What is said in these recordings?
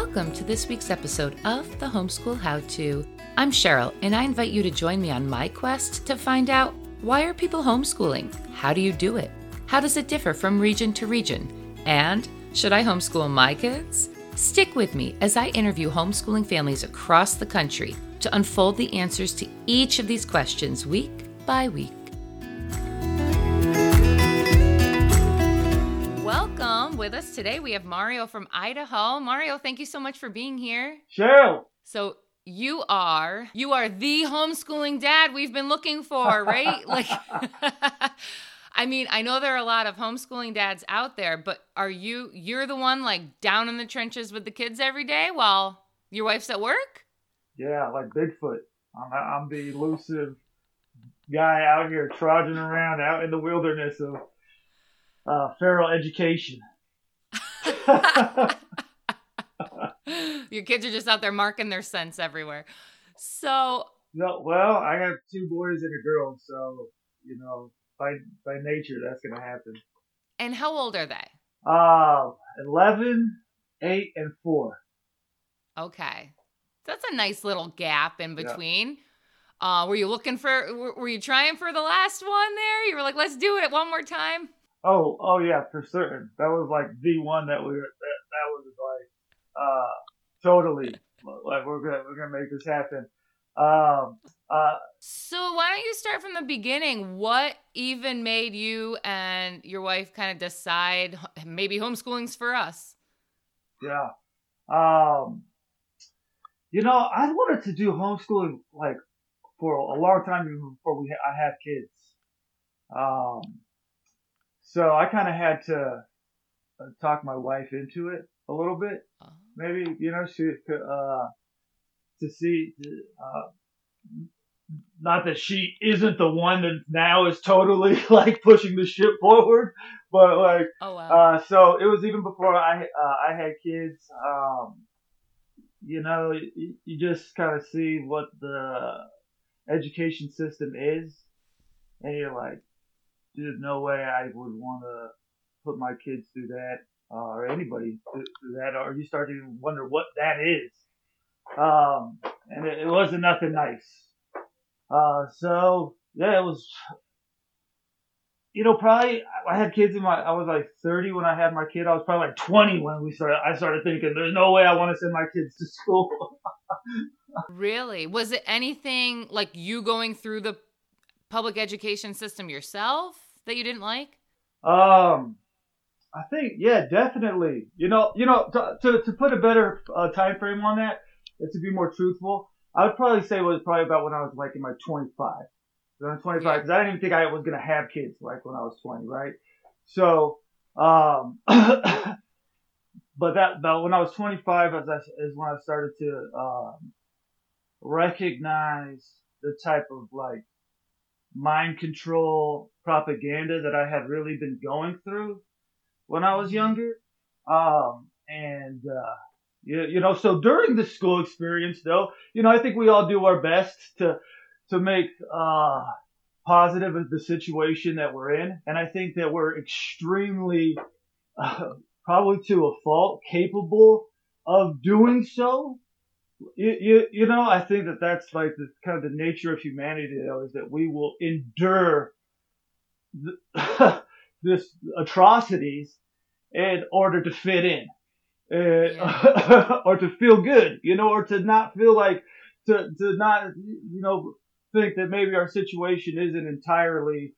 Welcome to this week's episode of the Homeschool How To. I'm Cheryl, and I invite you to join me on my quest to find out, why are people homeschooling? How do you do it? How does it differ from region to region? And should I homeschool my kids? Stick with me as I interview homeschooling families across the country to unfold the answers to each of these questions week by week. Welcome. With us today, we have Mario from Idaho. Mario, thank you so much for being here. Cheryl. So you are the homeschooling dad we've been looking for, right? I mean, I know there are a lot of homeschooling dads out there, but you're the one like down in the trenches with the kids every day while your wife's at work? Yeah, like Bigfoot. I'm the elusive guy out here trudging around out in the wilderness of feral education. Your kids are just out there marking their scents everywhere. So, no, well, I have two boys and a girl, so by nature that's gonna happen. And how old are they? 11, 8, and 4. Okay, that's a nice little gap in between. Yeah. Were you trying for the last one there? You were like, let's do it one more time. Oh yeah, for certain. That was like the one that was like totally like we're gonna make this happen. So why don't you start from the beginning? What even made you and your wife kind of decide maybe homeschooling's for us? Yeah. I wanted to do homeschooling like for a long time even before I had kids. So I kind of had to talk my wife into it a little bit. Maybe, she could, to see, not that she isn't the one that now is totally like pushing the ship forward, but like, so it was even before I had kids. You just kind of see what the education system is, and you're like, there's no way I would want to put my kids through that, or anybody through that, or you start to wonder what that is. And it wasn't nothing nice. So yeah, it was, probably I had kids I was like 30 when I had my kid. I was probably like 20 when I started thinking, there's no way I want to send my kids to school. Really? Was it anything like you going through the public education system yourself that you didn't like? I think, yeah, definitely. To put a better time frame on that, and to be more truthful, I would probably say it was probably about when I was like in my 25. When I was 25, because I didn't even think I was gonna have kids like when I was 20, right? So, but when I was 25 is when I started to recognize the type of like mind control propaganda that I had really been going through when I was younger. So during the school experience though, I think we all do our best to make, positive of the situation that we're in. And I think that we're extremely, probably to a fault, capable of doing so. I think that's like the kind of the nature of humanity, though, is that we will endure this atrocities in order to fit in, or to feel good, or to not feel like to not, think that maybe our situation isn't entirely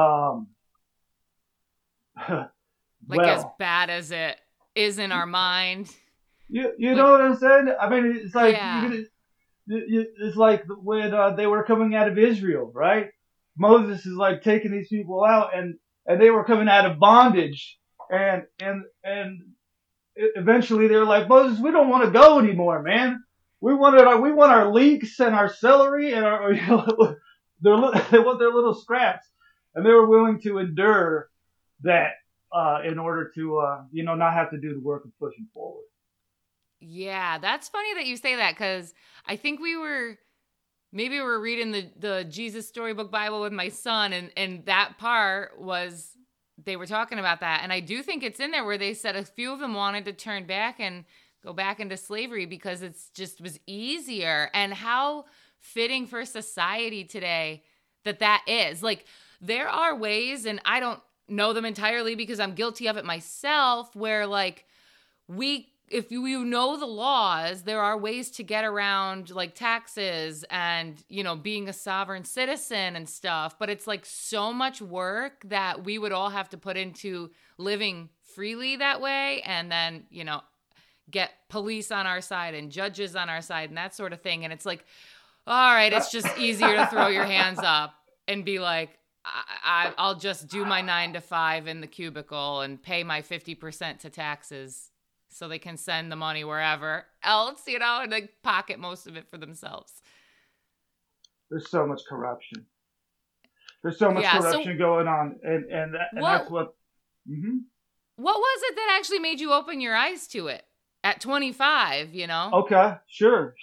as bad as it is in our mind. You know what I'm saying? I mean, it's like, it's like when they were coming out of Israel, right? Moses is like taking these people out, and they were coming out of bondage, and eventually they were like, Moses, we don't want to go anymore, man. We want our leeks and our celery and our, they want their little scraps, and they were willing to endure that in order to not have to do the work of pushing forward. Yeah, that's funny that you say that, because I think we were reading the Jesus Storybook Bible with my son, and that part was, they were talking about that. And I do think it's in there where they said a few of them wanted to turn back, and go back into slavery because it's just was easier. And how fitting for society today that is. Like, there are ways, and I don't know them entirely because I'm guilty of it myself, where like if you know the laws, there are ways to get around like taxes and, being a sovereign citizen and stuff. But it's like so much work that we would all have to put into living freely that way. And then, get police on our side and judges on our side and that sort of thing. And it's like, all right, it's just easier to throw your hands up and be like, I'll just do my 9 to 5 in the cubicle and pay my 50% to taxes so they can send the money wherever else, and like pocket most of it for themselves. There's so much corruption. There's so much corruption going on. And that's what... Mm-hmm. What was it that actually made you open your eyes to it at 25, Okay, sure.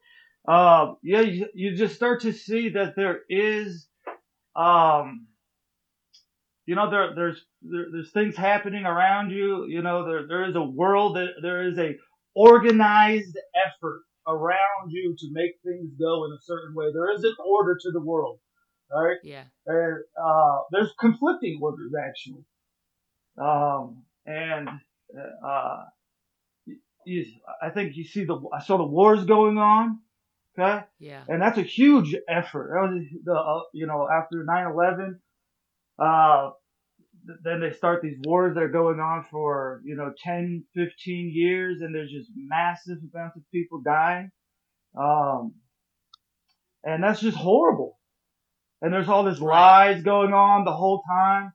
You just start to see that there is... there's things happening around you. There is a world, there is a organized effort around you to make things go in a certain way. There is an order to the world, right? Yeah. And there's conflicting orders actually, I think I saw the wars going on. Okay. Yeah. And that's a huge effort. That was after 9/11. Then they start these wars that are going on for, 10, 15 years, and there's just massive amounts of people dying. And that's just horrible. And there's all this lies going on the whole time,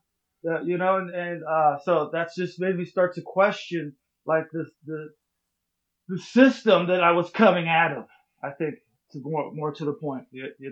so that's just made me start to question, like, the system that I was coming out of, I think, to more to the point,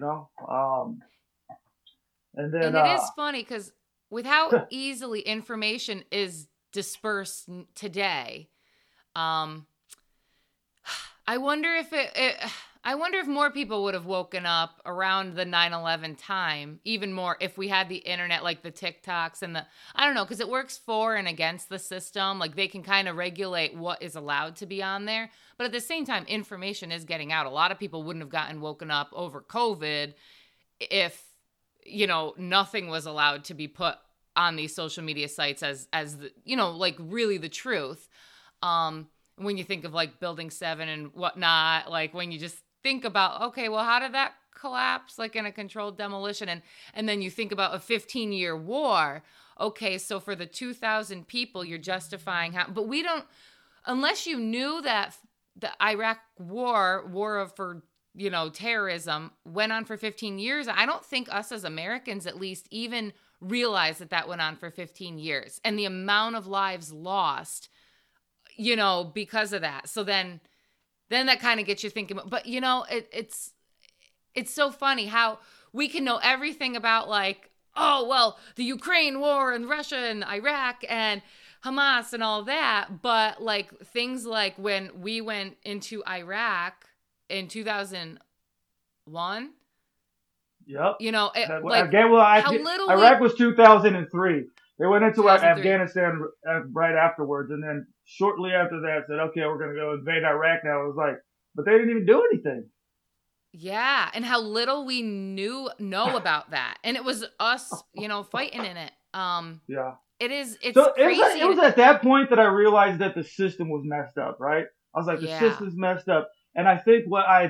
and then. And it is funny because with how easily information is dispersed today, I wonder if I wonder if more people would have woken up around the 9/11 time, even more if we had the internet, like the TikToks and I don't know, because it works for and against the system. Like, they can kind of regulate what is allowed to be on there. But at the same time, information is getting out. A lot of people wouldn't have gotten woken up over COVID if, nothing was allowed to be put on these social media sites as the, like really the truth. When you think of like Building 7 and whatnot, like when you just think about, okay, well, how did that collapse, like in a controlled demolition? And then you think about a 15-year war. Okay, so for the 2,000 people, you're justifying but we don't, unless you knew that the Iraq war for terrorism went on for 15 years, I don't think us as Americans at least even realize that went on for 15 years and the amount of lives lost, because of that. So then that kind of gets you thinking, but it's so funny how we can know everything about, like, oh, well, the Ukraine war and Russia and Iraq and Hamas and all that. But like things like when we went into Iraq in 2001. Yep. Iraq was 2003. They went into Afghanistan right afterwards, and then shortly after that said, okay, we're going to go invade Iraq now. It was like, but they didn't even do anything. Yeah, and how little we know about that. And it was us, fighting in it. Yeah. It's crazy. It was at that point that I realized that the system was messed up, right? I was like, the system's messed up. And I think what I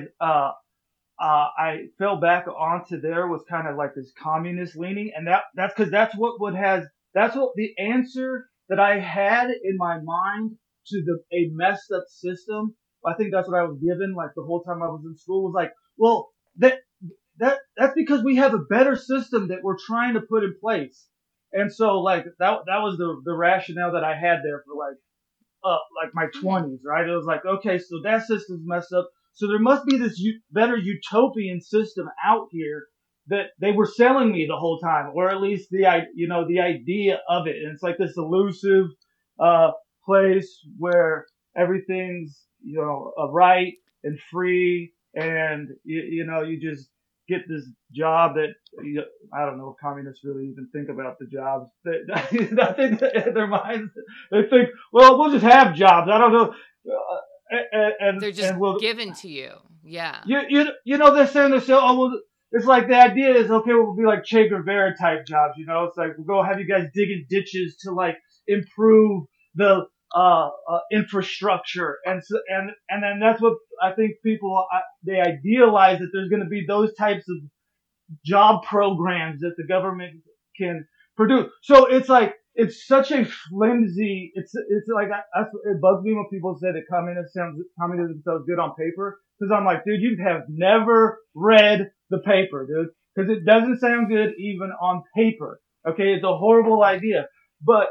fell back onto there was kind of like this communist leaning. And that's because that's what the answer that I had in my mind to a messed up system. I think that's what I was given, like the whole time I was in school, was like, well, that's because we have a better system that we're trying to put in place. And so like that was the rationale that I had there for like my 20s, right? It was like, okay, so that system's messed up. So there must be this better utopian system out here that they were selling me the whole time, or at least the idea of it. And it's like this elusive place where everything's right and free, and you just get this job that I don't know if communists really even think about the jobs. I think in their minds they think, well, we'll just have jobs. I don't know. They're just and we'll, given to you. Yeah. they're saying oh, well, it's like the idea is, okay, we'll be like Che Guevara type jobs, it's like, we'll go have you guys digging ditches to like improve the, infrastructure. And then that's what I think people, they idealize that there's going to be those types of job programs that the government can produce. So it's like, it's such a flimsy, it's like, it bugs me when people say that communism sounds good on paper. Cause I'm like, dude, you have never read the paper, dude. Cause it doesn't sound good even on paper. Okay. It's a horrible idea. But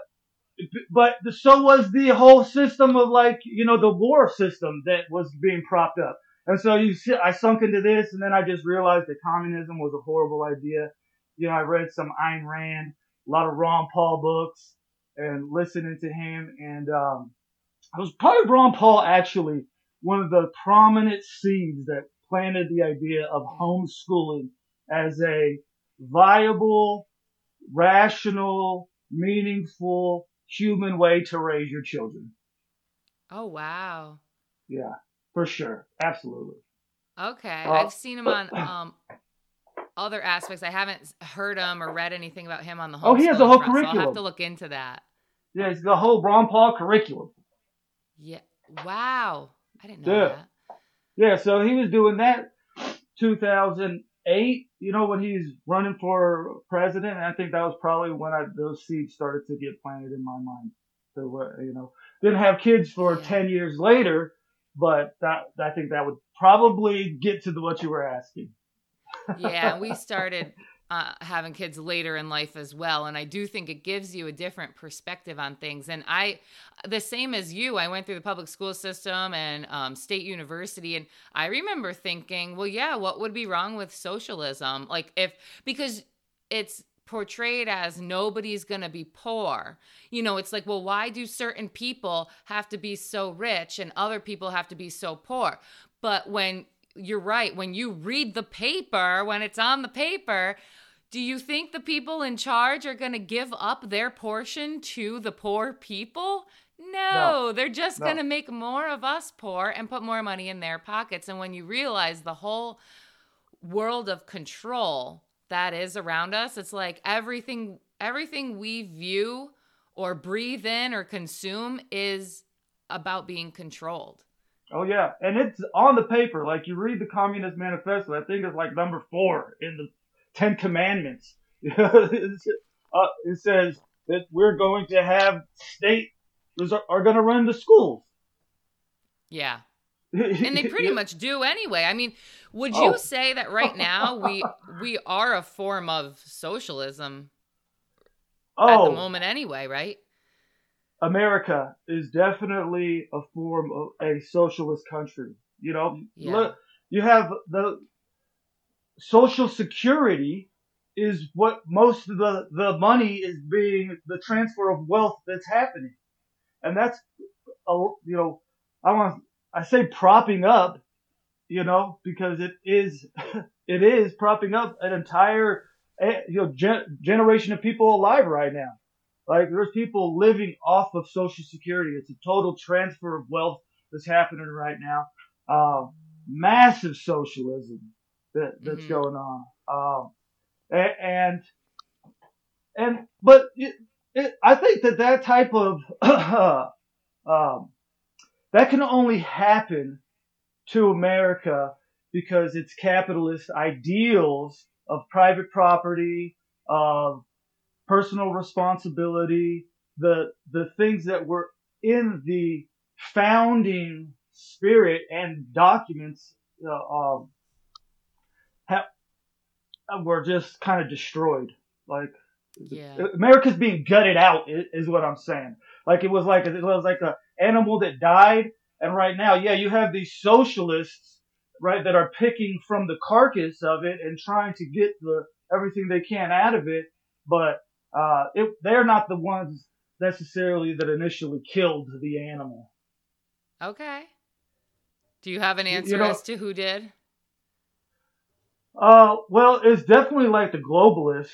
so was the whole system of like, the war system that was being propped up. And so I sunk into this, and then I just realized that communism was a horrible idea. I read some Ayn Rand, a lot of Ron Paul books, and listening to him. And it was probably Ron Paul actually one of the prominent seeds that planted the idea of homeschooling as a viable, rational, meaningful, human way to raise your children. Oh, wow. Yeah, for sure. Absolutely. Okay. I've seen him on other aspects. I haven't heard him or read anything about him on the homeschooling he has a whole front, curriculum. So I'll have to look into that. Yeah, it's the whole Ron Paul curriculum. Yeah. Wow. I didn't know that. Yeah, so he was doing that 2008, when he's running for president. And I think that was probably when those seeds started to get planted in my mind. So, didn't have kids for 10 years later, but I think that would probably get to what you were asking. Yeah, we started having kids later in life as well. And I do think it gives you a different perspective on things. And the same as you, I went through the public school system and state university. And I remember thinking, well, yeah, what would be wrong with socialism? Because it's portrayed as nobody's going to be poor. It's like, well, why do certain people have to be so rich and other people have to be so poor? But you're right, when you read the paper, when it's on the paper, do you think the people in charge are going to give up their portion to the poor people? No, they're just going to make more of us poor and put more money in their pockets. And when you realize the whole world of control that is around us, it's like everything we view or breathe in or consume is about being controlled. Oh, yeah. And it's on the paper. Like, you read the Communist Manifesto, I think it's like number 4 in the 10 Commandments. It says that we're going to have state are going to run the schools. Yeah. And they pretty much do anyway. I mean, would you say that right now we are a form of socialism at the moment anyway, right? America is definitely a form of a socialist country. Look, you have the Social Security is what most of the money is being, the transfer of wealth that's happening. And that's, I say propping up, because it is propping up an entire, generation of people alive right now. Like, there's people living off of Social Security. It's a total transfer of wealth that's happening right now. Massive socialism that's going on. But I think that type of, that can only happen to America because its capitalist ideals of private property, of personal responsibility, the things that were in the founding spirit and documents were just kind of destroyed. Like, America's being gutted out is what I'm saying. Like, it was like a animal that died, and right now, you have these socialists, right, that are picking from the carcass of it and trying to get everything they can out of it, but they're not the ones necessarily that initially killed the animal. Okay. Do you have an answer as to who did? Well, it's definitely like the globalists.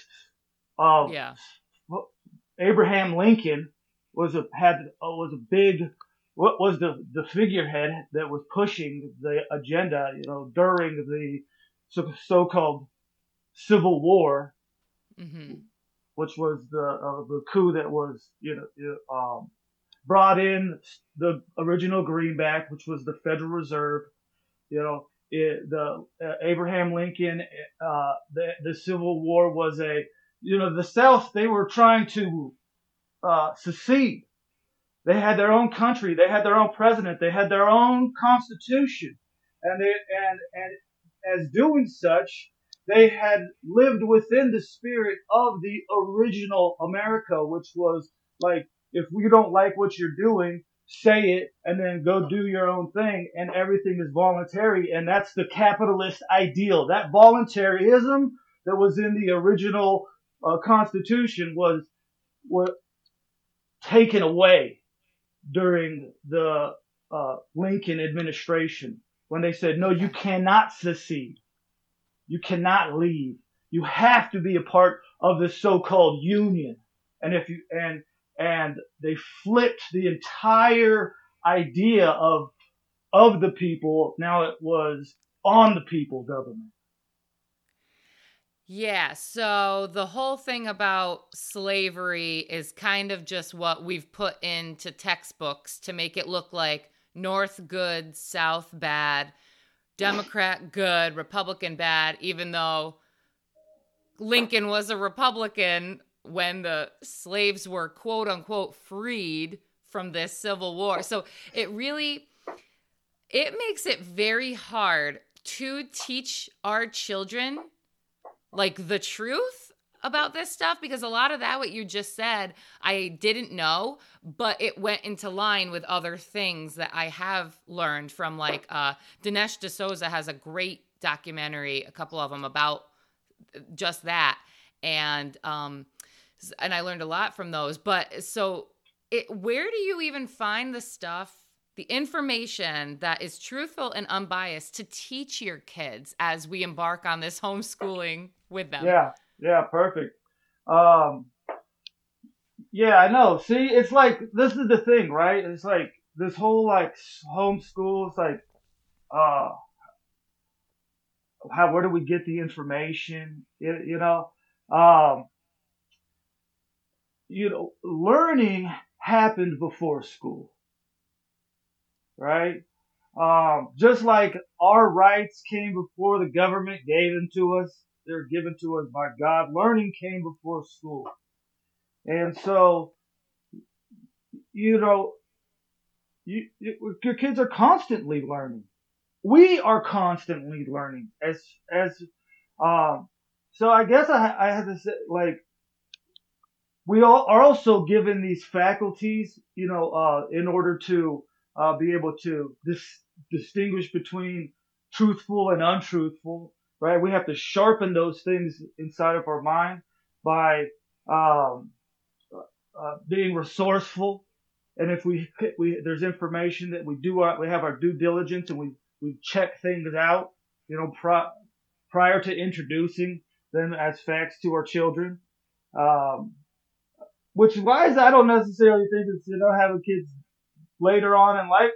Abraham Lincoln was a big what was the figurehead that was pushing the agenda, during the so-called Civil War, Mm-hmm. which was the coup that was, brought in the original greenback, which was the Federal Reserve. Abraham Lincoln. The Civil War was the South. They were trying to secede. They had their own country. They had their own president. They had their own constitution, and as doing such, they had lived within the spirit of the original America, which was like, if we don't like what you're doing, say it, and then go do your own thing, and everything is voluntary, and that's the capitalist ideal. That voluntarism that was in the original Constitution was taken away during the Lincoln administration, when they said, no, you cannot secede. You cannot leave. You have to be a part of this so-called union. And they flipped the entire idea of the people. Now it was on the people government. Yeah, so the whole thing about slavery is kind of just what we've put into textbooks to make it look like North good, South bad, Democrat good, Republican bad, even though Lincoln was a Republican when the slaves were quote unquote freed from this Civil War. So it makes it very hard to teach our children like the truth about this stuff, because a lot of that, what you just said, I didn't know, but it went into line with other things that I have learned from, like Dinesh D'Souza has a great documentary, a couple of them, about just that. And I learned a lot from those. But so where do you even find the stuff, the information that is truthful and unbiased to teach your kids as we embark on this homeschooling with them? Yeah, perfect. Yeah, I know. See, it's like, this is the thing, right? It's like this whole like homeschool. It's like, where do we get the information? Learning happened before school, right? Just like our rights came before the government gave them to us. They're given to us by God. Learning came before school. And so, your kids are constantly learning. We are constantly learning so I guess I have to say, like, we all are also given these faculties, in order to be able to distinguish between truthful and untruthful, right? We have to sharpen those things inside of our mind by being resourceful. And if we there's information that we have our due diligence, and we check things out, prior to introducing them as facts to our children. Which is why I don't necessarily think it's, having kids later on in life.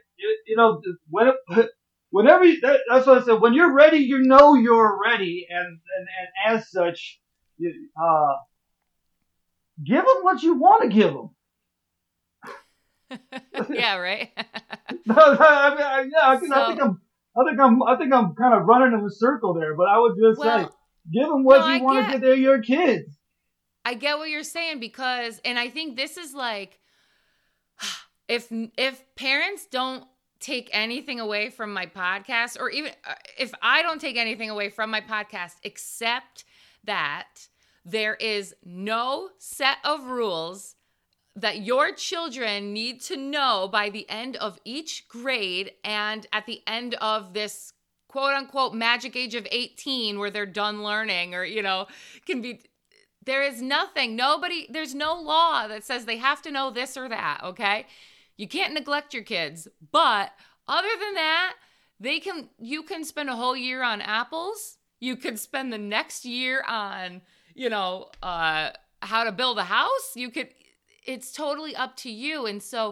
Whenever that's what I said. When you're ready, you're ready, and as such, give them what you want to give them. Yeah, right. I think I'm kind of running in a circle there, but I would just say, give them what you want to give. They're your kids. I get what you're saying, because, and I think this is like, if parents don't take anything away from my podcast, or even if I don't take anything away from my podcast, except that there is no set of rules that your children need to know by the end of each grade, and at the end of this quote unquote magic age of 18 where they're done learning, or, there is nothing, there's no law that says they have to know this or that, okay? You can't neglect your kids, but other than that, you can spend a whole year on apples. You could spend the next year on, how to build a house. It's totally up to you. And so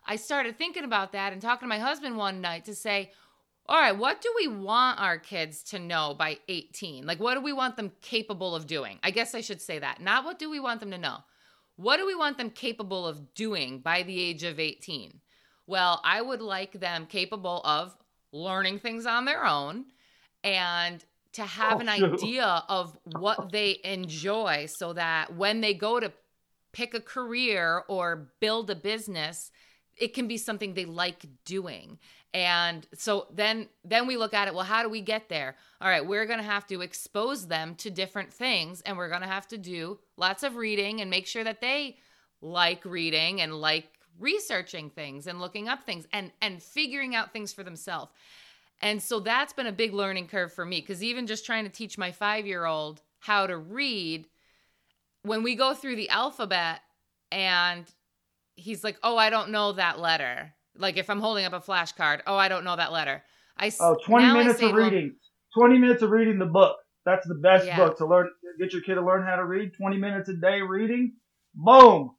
I started thinking about that and talking to my husband one night to say, all right, what do we want our kids to know by 18? Like, what do we want them capable of doing? I guess I should say that. Not what do we want them to know. What do we want them capable of doing by the age of 18? Well, I would like them capable of learning things on their own and to have an idea of what they enjoy so that when they go to pick a career or build a business, it can be something they like doing. And so then we look at it, well, how do we get there? All right, we're going to have to expose them to different things, and we're going to have to do lots of reading and make sure that they like reading and like researching things and looking up things and figuring out things for themselves. And so that's been a big learning curve for me, because even just trying to teach my 5-year-old how to read, when we go through the alphabet and he's like, oh, I don't know that letter. Like if I'm holding up a flashcard, oh, I don't know that letter. 20 minutes of reading. 20 minutes of reading the book. That's the best book to learn. Get your kid to learn how to read. 20 minutes a day reading. Boom.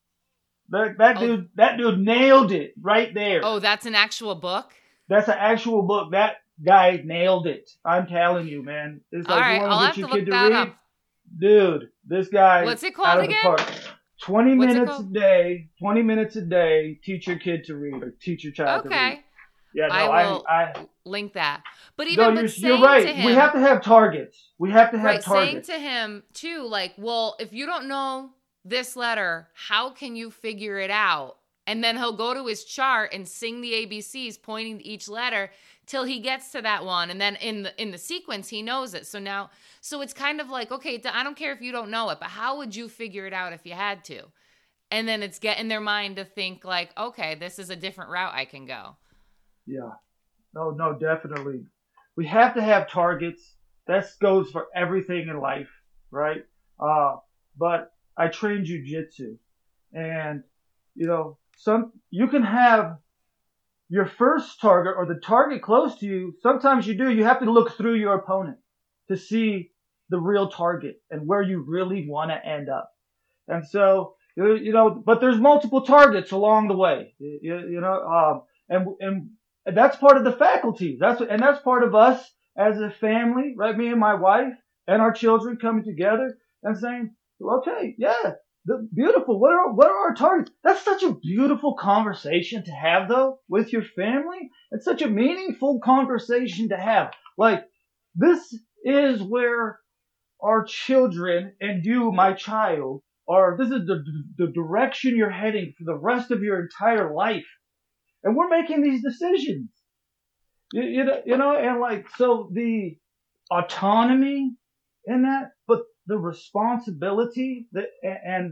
That dude nailed it right there. Oh, that's an actual book? That's an actual book. That guy nailed it. I'm telling you, man. It's like, all right, I'll have to look that up. Dude, this guy. What's it called again? 20 minutes a day. 20 minutes a day. Teach your kid to read or teach your child to read. Yeah, no, I will link that. But even you're right. To him, we have to have targets. We have to have targets. Saying to him too, like, well, if you don't know this letter, how can you figure it out? And then he'll go to his chart and sing the ABCs, pointing to each letter till he gets to that one. And then in the sequence, he knows it. So it's kind of like, okay, I don't care if you don't know it, but how would you figure it out if you had to? And then it's getting their mind to think like, okay, this is a different route I can go. Yeah. No, definitely. We have to have targets. That goes for everything in life, right? But I train jujitsu, and you can have your first target or the target close to you. Sometimes you do. You have to look through your opponent to see the real target and where you really want to end up. And so, but there's multiple targets along the way, and that's part of the faculty. That's part of us as a family, right? Me and my wife and our children coming together and saying, okay, yeah. Beautiful. What are our targets? That's such a beautiful conversation to have, though, with your family. It's such a meaningful conversation to have. Like, this is where our children and you, my child, this is the direction you're heading for the rest of your entire life. And we're making these decisions. And like, so the autonomy in that, but the responsibility and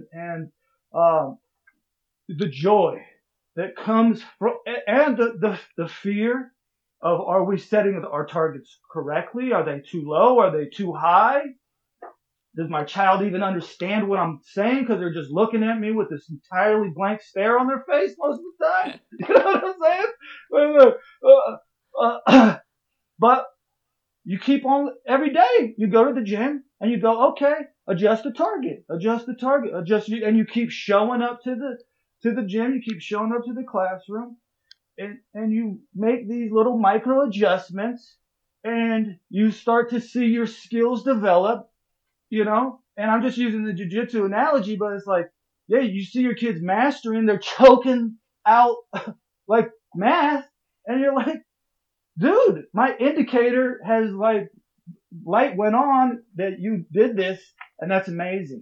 the joy that comes from, and the fear of, are we setting our targets correctly? Are they too low? Are they too high? Does my child even understand what I'm saying? Because they're just looking at me with this entirely blank stare on their face most of the time. You know what I'm saying? But you keep on every day. You go to the gym and you go, okay, adjust the target, and you keep showing up to the gym. You keep showing up to the classroom, and you make these little micro adjustments, and you start to see your skills develop. And I'm just using the jiu-jitsu analogy, but it's like, yeah, you see your kids mastering, they're choking out like math, and you're like, dude, my indicator has like light went on that you did this, and that's amazing.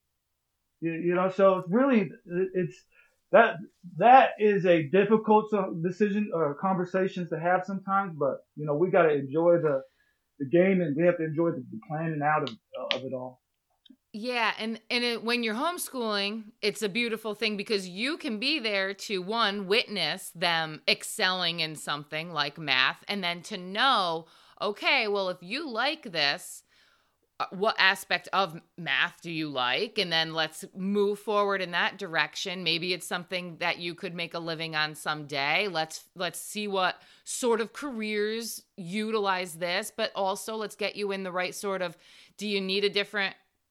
So it's really, that is a difficult decision or conversations to have sometimes, but we got to enjoy the game, and we have to enjoy the planning out of it all. Yeah, and when you're homeschooling, it's a beautiful thing because you can be there to, one, witness them excelling in something like math, and then to know, okay, well, if you like this, what aspect of math do you like? And then let's move forward in that direction. Maybe it's something that you could make a living on someday. Let's see what sort of careers utilize this, but also let's get you in the right sort of, do you need a different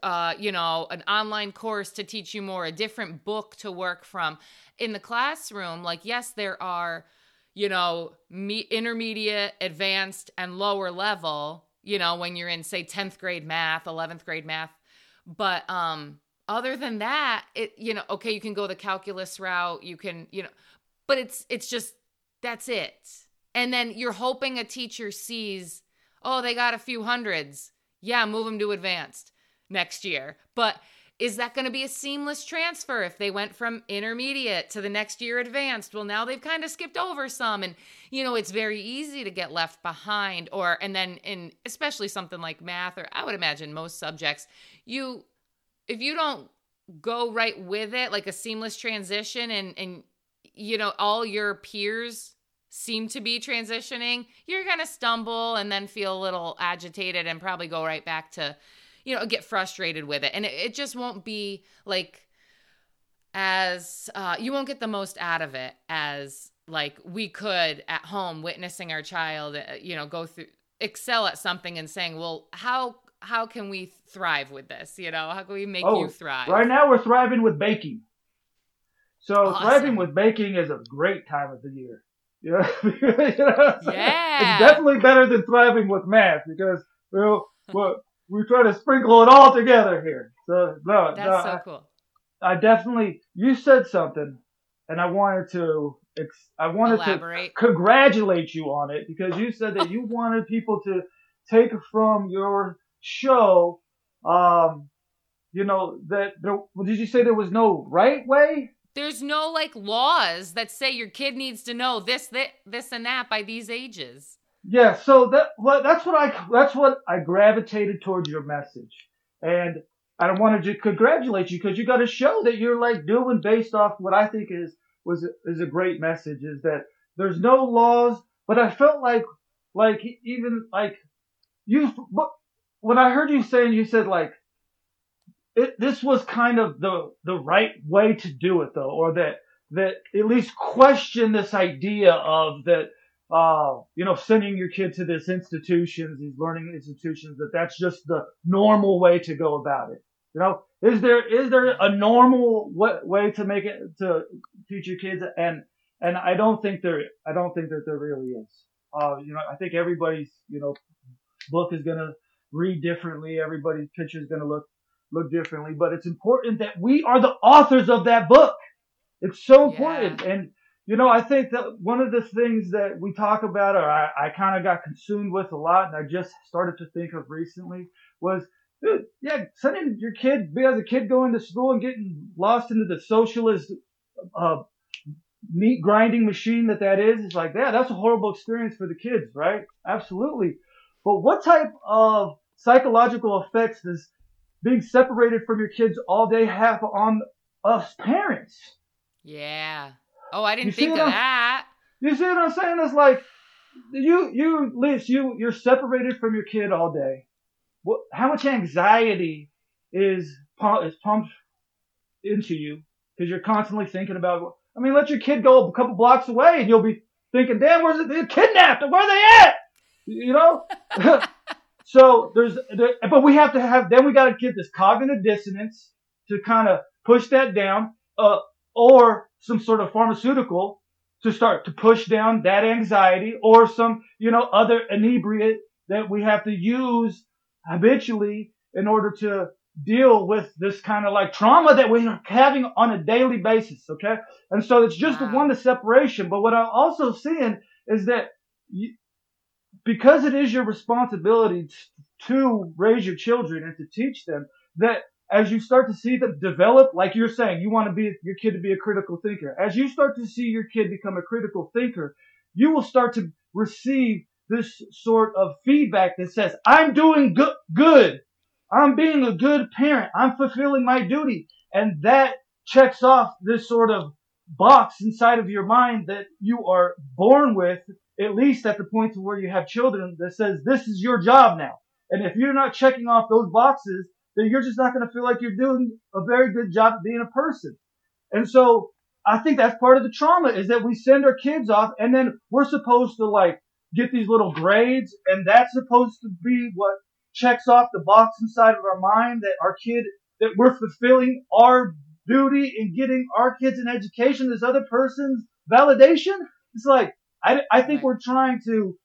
an online course to teach you more, a different book to work from. In the classroom, like, yes, there are, intermediate, advanced, and lower level, when you're in, say, 10th grade math, 11th grade math. But other than that, okay, you can go the calculus route, you can, but it's just, that's it. And then you're hoping a teacher sees, oh, they got a few hundreds. Yeah, move them to advanced next year. But is that going to be a seamless transfer if they went from intermediate to the next year advanced? Well, now they've kind of skipped over some. And, it's very easy to get left behind. And then in especially something like math, or I would imagine most subjects, if you don't go right with it, like a seamless transition and all your peers seem to be transitioning, you're going to stumble and then feel a little agitated and probably go right back to, get frustrated with it. And it just won't be like as, you won't get the most out of it as like we could at home witnessing our child, excel at something and saying, well, how can we thrive with this? How can we make you thrive? Right now we're thriving with baking. So awesome. Thriving with baking is a great time of the year. Yeah. Yeah. It's definitely better than thriving with math because we try to sprinkle it all together here. So that's so cool. I definitely, you said something and I wanted to elaborate. To congratulate you on it because you said that you wanted people to take from your show, did you say there was no right way? There's no like laws that say your kid needs to know this, and that by these ages. Yeah, so that's what I gravitated towards your message, and I wanted to congratulate you because you got a show that you're like doing based off what I think is a great message. Is that there's no laws, but I felt like even like you when I heard you saying, you said like. This was kind of the right way to do it though, or that at least question this idea of that, sending your kid to these institutions, these learning institutions, that's just the normal way to go about it. Is there a normal way to make it, to teach your kids? And I don't think that there really is. I think everybody's, book is going to read differently. Everybody's picture is going to look differently, but it's important that we are the authors of that book. It's so important. Yeah. And, I think that one of the things that we talk about, or I kind of got consumed with a lot, and I just started to think of recently was, sending your kid, as a kid going to school and getting lost into the socialist, meat grinding machine that is like, that's a horrible experience for the kids, right? Absolutely. But what type of psychological effects does being separated from your kids all day have on us parents? Yeah. Oh, I didn't think of that. You see what I'm saying? It's like you're separated from your kid all day. How much anxiety is pumped into you because you're constantly thinking about. I mean, let your kid go a couple blocks away and you'll be thinking, "Damn, where's it? They're kidnapped? Where are they at?" So but we have to then we got to get this cognitive dissonance to kind of push that down, or some sort of pharmaceutical to start to push down that anxiety, or some, other inebriate that we have to use habitually in order to deal with this kind of like trauma that we're having on a daily basis. Okay. And so it's just the separation. But what I'm also seeing is that because it is your responsibility to raise your children and to teach them, that as you start to see them develop, like you're saying, you want your kid to be a critical thinker. As you start to see your kid become a critical thinker, you will start to receive this sort of feedback that says, I'm doing good. I'm being a good parent. I'm fulfilling my duty. And that checks off this sort of box inside of your mind that you are born with, at least at the point to where you have children, that says, this is your job now. And if you're not checking off those boxes, then you're just not going to feel like you're doing a very good job of being a person. And so I think that's part of the trauma, is that we send our kids off and then we're supposed to like get these little grades, and that's supposed to be what checks off the box inside of our mind that we're fulfilling our duty in getting our kids an education, this other person's validation. It's like, I think Right. we're trying to,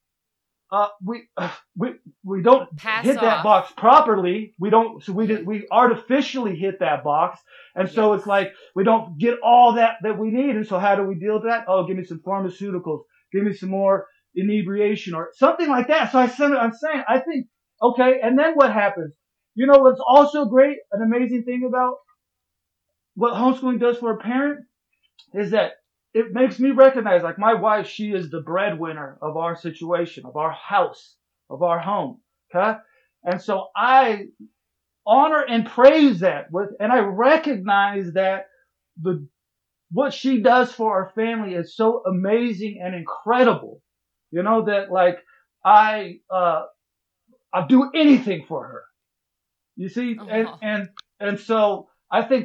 we don't Pass hit that off. box properly. Yeah. We artificially hit that box. And so Yes. it's like, we don't get all that we need. And so how do we deal with that? Oh, give me some pharmaceuticals. Give me some more inebriation or something like that. So I'm saying, I think, okay. And then what happens? You know, what's also great, an amazing thing about what homeschooling does for a parent is that it makes me recognize, like my wife, she is the breadwinner of our situation, of our house, of our home. Okay. And so I honor and praise that and I recognize that what she does for our family is so amazing and incredible. You know, that like I'll do anything for her. You see, Oh. and so I think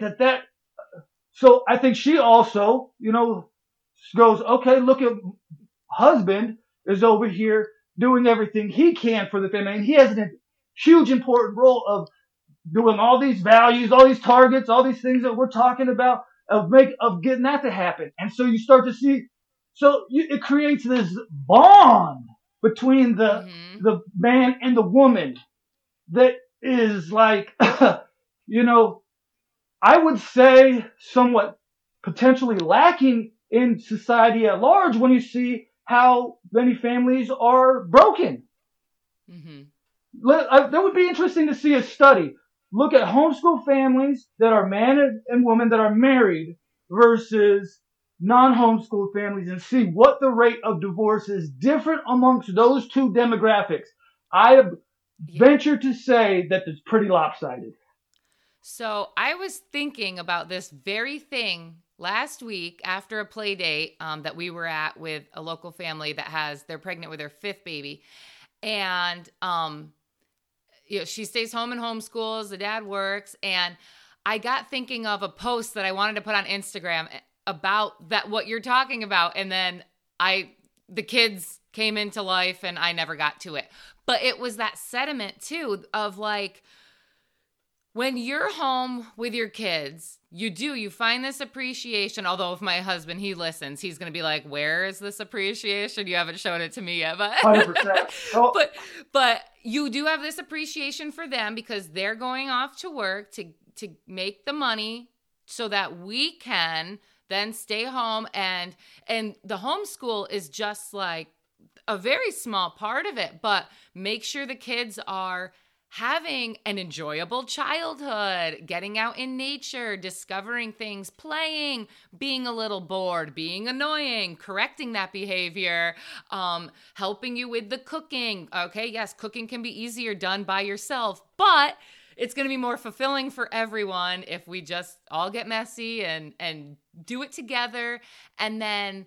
so I think she also, you know, goes, okay, look at husband is over here doing everything he can for the family. And he has a huge important role of doing all these values, all these targets, all these things that we're talking about of getting that to happen. And so you start to see, it creates this bond between Mm-hmm. the man and the woman that is like, you know, I would say somewhat potentially lacking in society at large when you see how many families are broken. Mm-hmm. That would be interesting to see a study. Look at homeschool families that are man and woman that are married versus non-homeschool families and see what the rate of divorce is different amongst those two demographics. I Yeah. venture to say that it's pretty lopsided. So I was thinking about this very thing last week after a play date that we were at with a local family they're pregnant with their fifth baby. And, she stays home and homeschools, the dad works. And I got thinking of a post that I wanted to put on Instagram about what you're talking about. And then the kids came into life and I never got to it. But it was that sentiment too of like, when you're home with your kids, you find this appreciation. Although if my husband, he listens, he's going to be like, where is this appreciation? You haven't shown it to me yet. But 100%. Oh, but you do have this appreciation for them because they're going off to work to make the money so that we can then stay home. And the homeschool is just like a very small part of it. But make sure the kids are having an enjoyable childhood, getting out in nature, discovering things, playing, being a little bored, being annoying, correcting that behavior, helping you with the cooking. Okay, yes, cooking can be easier done by yourself, but it's going to be more fulfilling for everyone if we just all get messy and do it together. And then,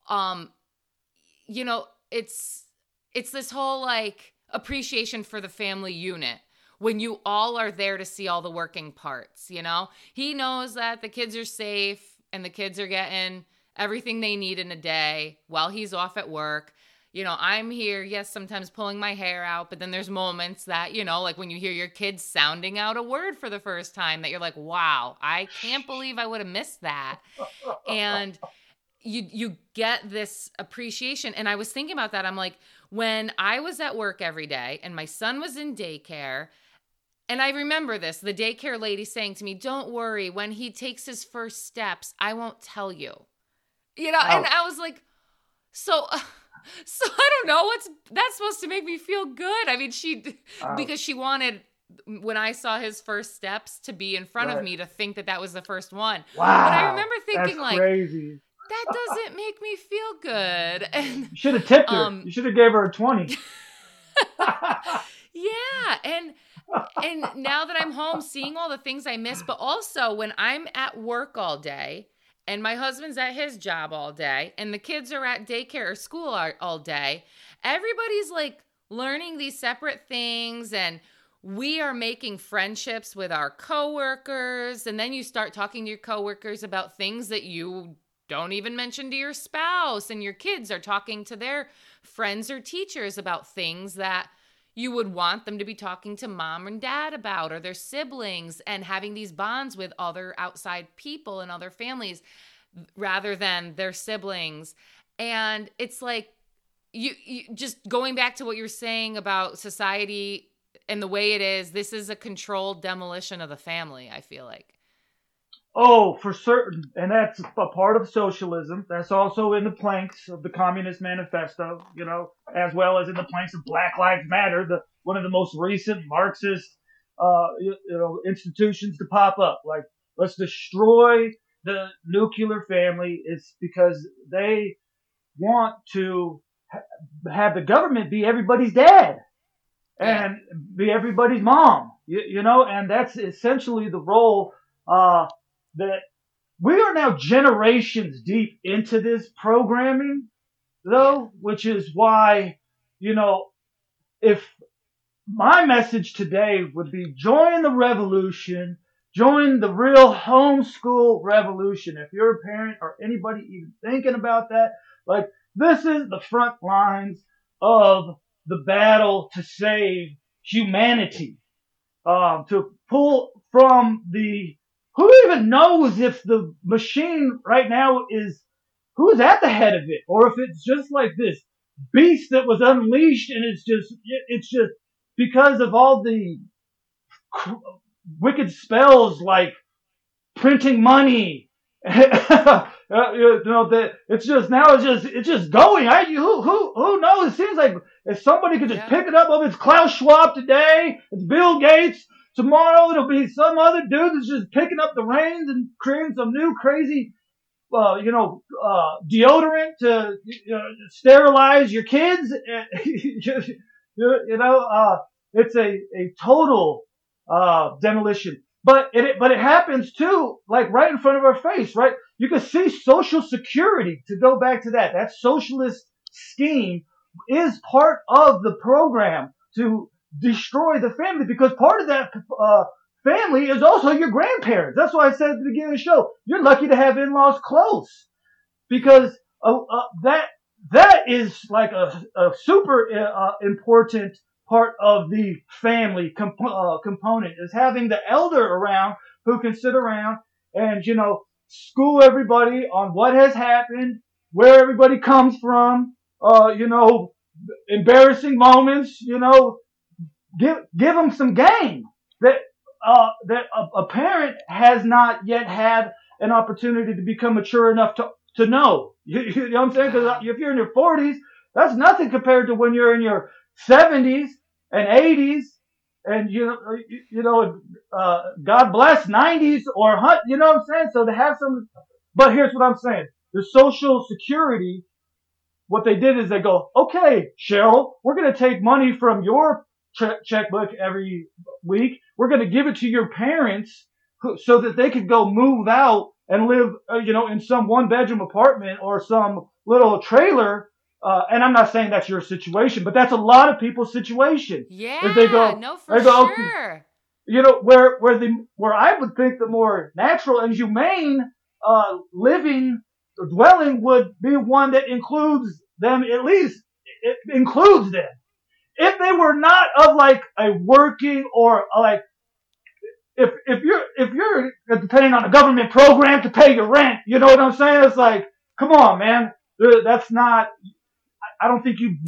it's this whole like appreciation for the family unit when you all are there to see all the working parts. He knows that the kids are safe and the kids are getting everything they need in a day while he's off at work. I'm here, yes, sometimes pulling my hair out, but then there's moments that, like when you hear your kids sounding out a word for the first time that you're like, wow, I can't believe I would have missed that. And you get this appreciation. And I was thinking about that. I'm like, when I was at work every day and my son was in daycare, and I remember this, the daycare lady saying to me, don't worry, when he takes his first steps, I won't tell you. And I was like, so I don't know, that's supposed to make me feel good. I mean, because she wanted, when I saw his first steps, to be in front of me to think that was the first one. wow. But I remember thinking That's crazy. that doesn't make me feel good. And you should have tipped her. You should have gave her a 20. Yeah. And now that I'm home, seeing all the things I miss, but also when I'm at work all day and my husband's at his job all day and the kids are at daycare or school all day, everybody's like learning these separate things, and we are making friendships with our coworkers. And then you start talking to your coworkers about things that you don't even mention to your spouse, and your kids are talking to their friends or teachers about things that you would want them to be talking to mom and dad about, or their siblings, and having these bonds with other outside people and other families rather than their siblings. And it's like, you just going back to what you're saying about society and the way it is, this is a controlled demolition of the family, I feel like. Oh, for certain. And that's a part of socialism. That's also in the planks of the Communist Manifesto, as well as in the planks of Black Lives Matter, one of the most recent Marxist, institutions to pop up. Like, let's destroy the nuclear family. It's because they want to have the government be everybody's dad and be everybody's mom, and that's essentially the role, that we are now generations deep into this programming, though, which is why, if my message today would be join the revolution, join the real homeschool revolution. If you're a parent or anybody even thinking about that, like, this is the front lines of the battle to save humanity, to pull from who even knows if the machine right now who's at the head of it, or if it's just like this beast that was unleashed and it's just because of all the wicked spells like printing money. That it's just going. Who knows? It seems like if somebody could just pick it up. It's Klaus Schwab today. It's Bill Gates. Tomorrow it'll be some other dude that's just picking up the reins and creating some new crazy, deodorant to sterilize your kids. It's a total demolition. But it happens too, like right in front of our face, right? You can see Social Security, to go back to that socialist scheme is part of the program to destroy the family, because part of that family is also your grandparents. That's why I said at the beginning of the show, you're lucky to have in-laws close, because that is like a super important part of the family component, is having the elder around who can sit around and school everybody on what has happened, where everybody comes from, embarrassing moments, give them some game that a parent has not yet had an opportunity to become mature enough to know. You know what I'm saying? Because if you're in your 40s, that's nothing compared to when you're in your 70s and 80s, and God bless 90s or you know what I'm saying? So to have some, but here's what I'm saying: the Social Security, what they did is they go, okay, Cheryl, we're going to take money from your checkbook every week. We're going to give it to your parents so that they could go move out and live, in some 1-bedroom apartment or some little trailer. And I'm not saying that's your situation, but that's a lot of people's situation. Yeah, if they go, no, for sure. Where I would think the more natural and humane living dwelling would be one that includes them, at least it includes them. If they were not of like a working or like, if you're depending on a government program to pay your rent, you know what I'm saying? It's like, come on, man. That's not, I don't think you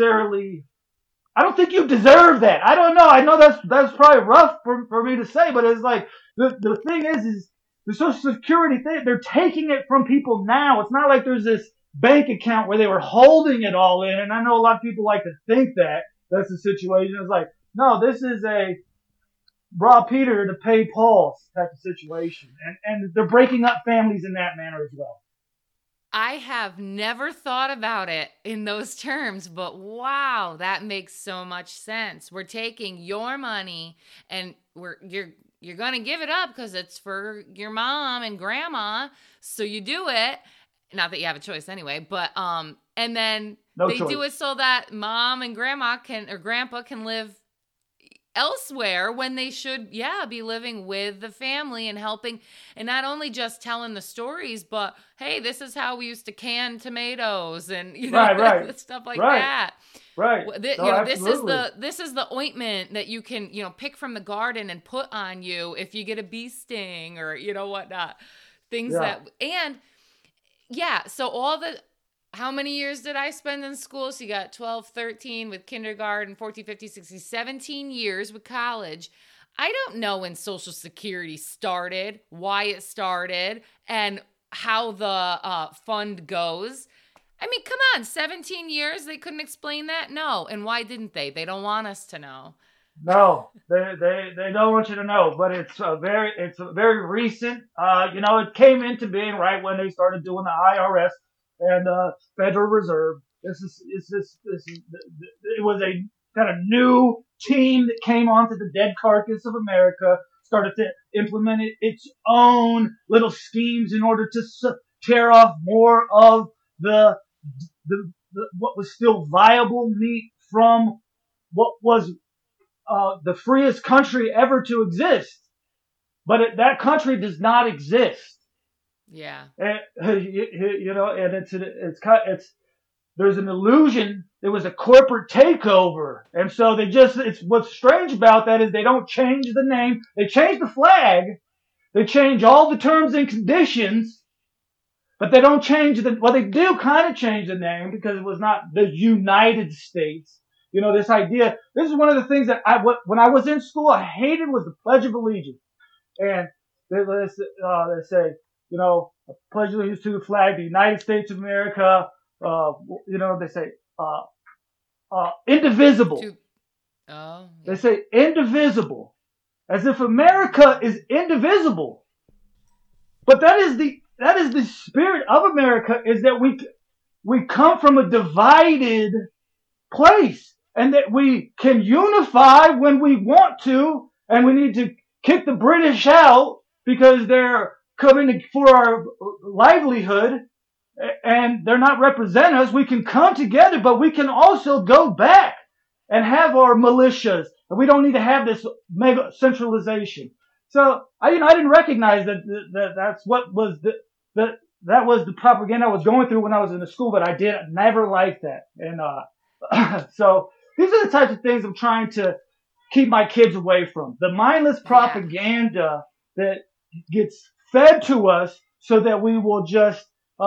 deserve that. I don't know. I know that's probably rough for me to say, but it's like, the thing is the Social Security thing, they're taking it from people now. It's not like there's this bank account where they were holding it all in. And I know a lot of people like to think that that's the situation. It's like, no, this is a rob Peter to pay Paul type of situation. And they're breaking up families in that manner as well. I have never thought about it in those terms, but wow, that makes so much sense. We're taking your money and you're going to give it up because it's for your mom and grandma. So you do it. Not that you have a choice anyway, but and then they do it so that mom and grandma or grandpa can live elsewhere when they should, be living with the family and helping, and not only just telling the stories, but hey, this is how we used to can tomatoes and Right. stuff like Right. that. Right. No, This is the ointment that you can pick from the garden and put on you if you get a bee sting or whatnot. Things that and so how many years did I spend in school? So you got 12, 13 with kindergarten, 14, 15, 16, 17 years with college. I don't know when Social Security started, why it started, and how the fund goes. I mean, come on, 17 years, they couldn't explain that? No. And why didn't they? They don't want us to know. No, they don't want you to know, but it's very recent. It came into being right when they started doing the IRS and Federal Reserve. It was a kind of new team that came onto the dead carcass of America, started to implement its own little schemes in order to tear off more of the what was still viable meat from what was the freest country ever to exist. But that country does not exist. Yeah. And, and there's an illusion. It was a corporate takeover. And so what's strange about that is they don't change the name. They change the flag. They change all the terms and conditions, but they don't change they do kind of change the name because it was not the United States. This idea, this is one of the things that when I was in school, I hated was the Pledge of Allegiance. And they say, I pledge allegiance to the flag, the United States of America, they say, indivisible. They say indivisible, as if America is indivisible. But that is the spirit of America, is that we come from a divided place, and that we can unify when we want to, and we need to kick the British out because they're coming for our livelihood and they're not representing us. We can come together, but we can also go back and have our militias, and we don't need to have this mega centralization. So I didn't recognize that's what was that was the propaganda I was going through when I was in the school, but I never liked that. And so these are the types of things I'm trying to keep my kids away from. The mindless propaganda that gets fed to us so that we will just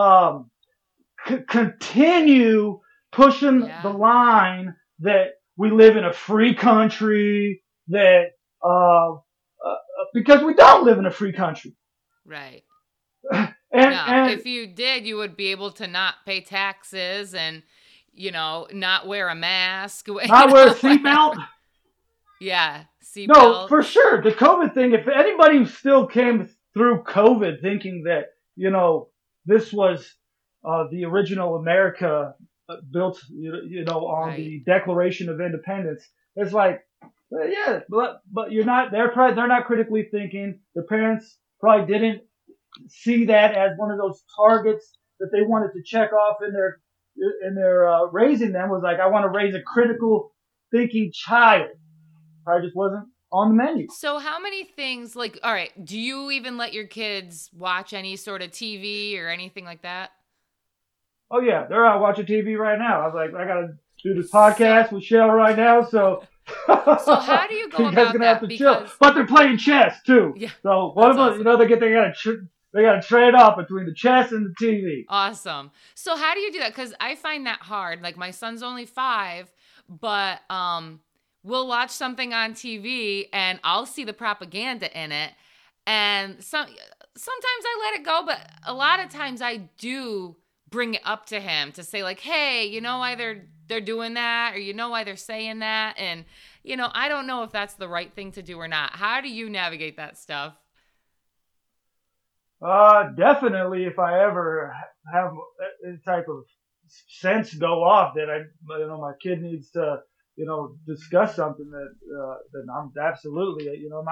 continue pushing the line that we live in a free country, that because we don't live in a free country. Right. And if you did, you would be able to not pay taxes and, not wear a mask. Not wear a seatbelt. Yeah, seatbelt. No, for sure. The COVID thing, if anybody still came through COVID thinking that, this was the original America built, on the Declaration of Independence, it's like, but you're not, they're not critically thinking. The parents probably didn't see that as one of those targets that they wanted to check off in their raising them. Was like, I want to raise a critical thinking child. I just wasn't on the menu. So how many things, all right, do you even let your kids watch any sort of TV or anything like that? Oh yeah, they're out watching TV right now. I was like, I gotta do this podcast with Cheryl right now, so. So how do you go about gonna that? Have to chill. But they're playing chess too. Yeah, so what about awesome. They gotta trade off between the chess and the TV. Awesome. So how do you do that? Because I find that hard. Like, my son's only 5, but we'll watch something on TV and I'll see the propaganda in it. And sometimes I let it go, but a lot of times I do bring it up to him to say, like, hey, you know why they're doing that, or why they're saying that, and I don't know if that's the right thing to do or not. How do you navigate that stuff? Definitely, if I ever have any type of sense go off that my kid needs to discuss something that I'm absolutely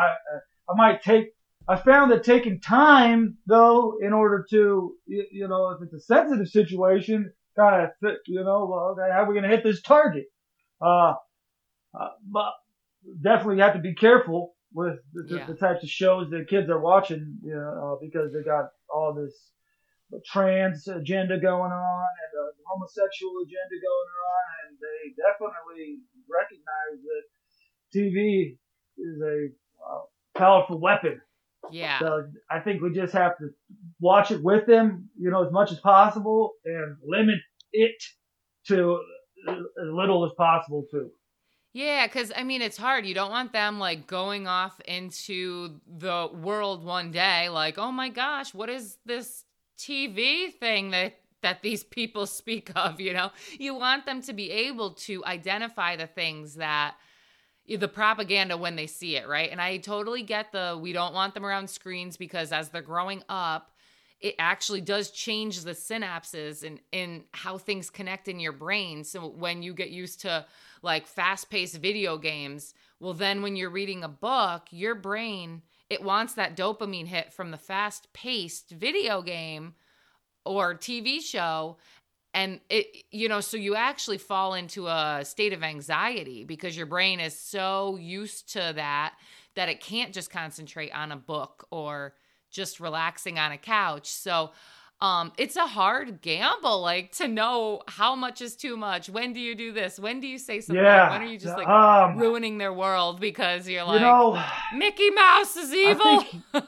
I found that taking time, though, in order to, if it's a sensitive situation, kind of, okay, how are we going to hit this target? But definitely have to be careful with Yeah. the types of shows that kids are watching, because they got all this trans agenda going on and the homosexual agenda going on, and they definitely recognize that TV is a powerful weapon. Yeah. So I think we just have to watch it with them, as much as possible, and limit it to as little as possible too. Yeah, because I mean, it's hard. You don't want them like going off into the world one day, like, oh my gosh, what is this TV thing that these people speak of? You want them to be able to identify the things that the propaganda when they see it, right? And I totally get we don't want them around screens because as they're growing up, it actually does change the synapses and in how things connect in your brain. So when you get used to like fast-paced video games, well then when you're reading a book, your brain, it wants that dopamine hit from the fast-paced video game or TV show. And so you actually fall into a state of anxiety because your brain is so used to that it can't just concentrate on a book or just relaxing on a couch. So it's a hard gamble, like to know how much is too much. When do you do this? When do you say something? Yeah. When are you just like ruining their world because you're like, Mickey Mouse is evil?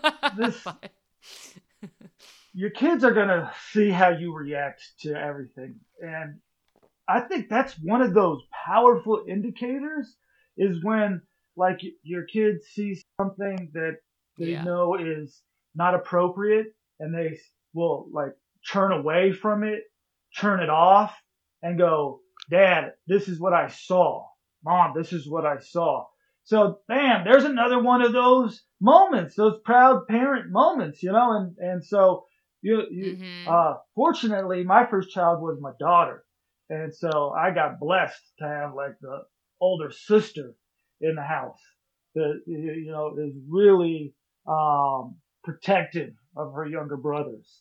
Your kids are going to see how you react to everything. And I think that's one of those powerful indicators is when like your kids see something that they know is not appropriate and they will like turn away from it, turn it off and go, Dad, this is what I saw. Mom, this is what I saw. So, bam, there's another one of those moments, those proud parent moments, and so fortunately, my first child was my daughter. And so I got blessed to have like the older sister in the house that, is really, protective of her younger brothers.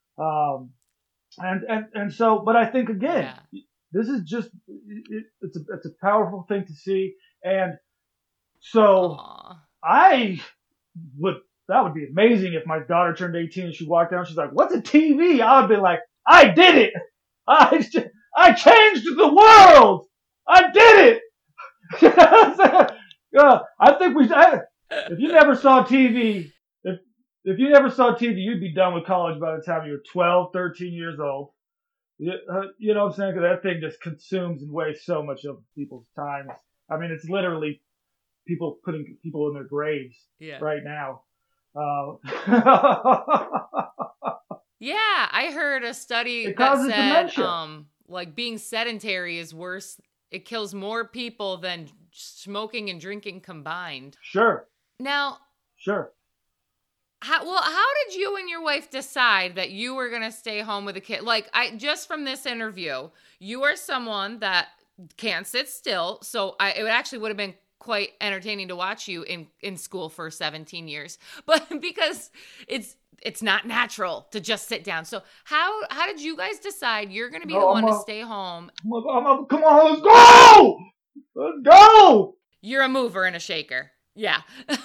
And so, but I think again, this is just, it's a powerful thing to see. And so that would be amazing if my daughter turned 18 and she walked down. She's like, "What's a TV?" I would be like, "I did it. I changed the world. I did it." I think if you never saw TV, if you never saw TV, you'd be done with college by the time you were 12, 13 years old. You know what I'm saying? Because that thing just consumes and wastes so much of people's time. I mean, it's literally people putting people in their graves right now. Yeah, I heard a study that said like being sedentary is worse. It kills more people than smoking and drinking combined. Sure. Now, sure. How did you and your wife decide that you were going to stay home with a kid? Like, just from this interview, you are someone that can't sit still. So it actually would have been quite entertaining to watch you in school for 17 years, but because it's not natural to just sit down. So how did you guys decide you're going to be the one to stay home? Come on, let's go! Let's go! You're a mover and a shaker. Yeah.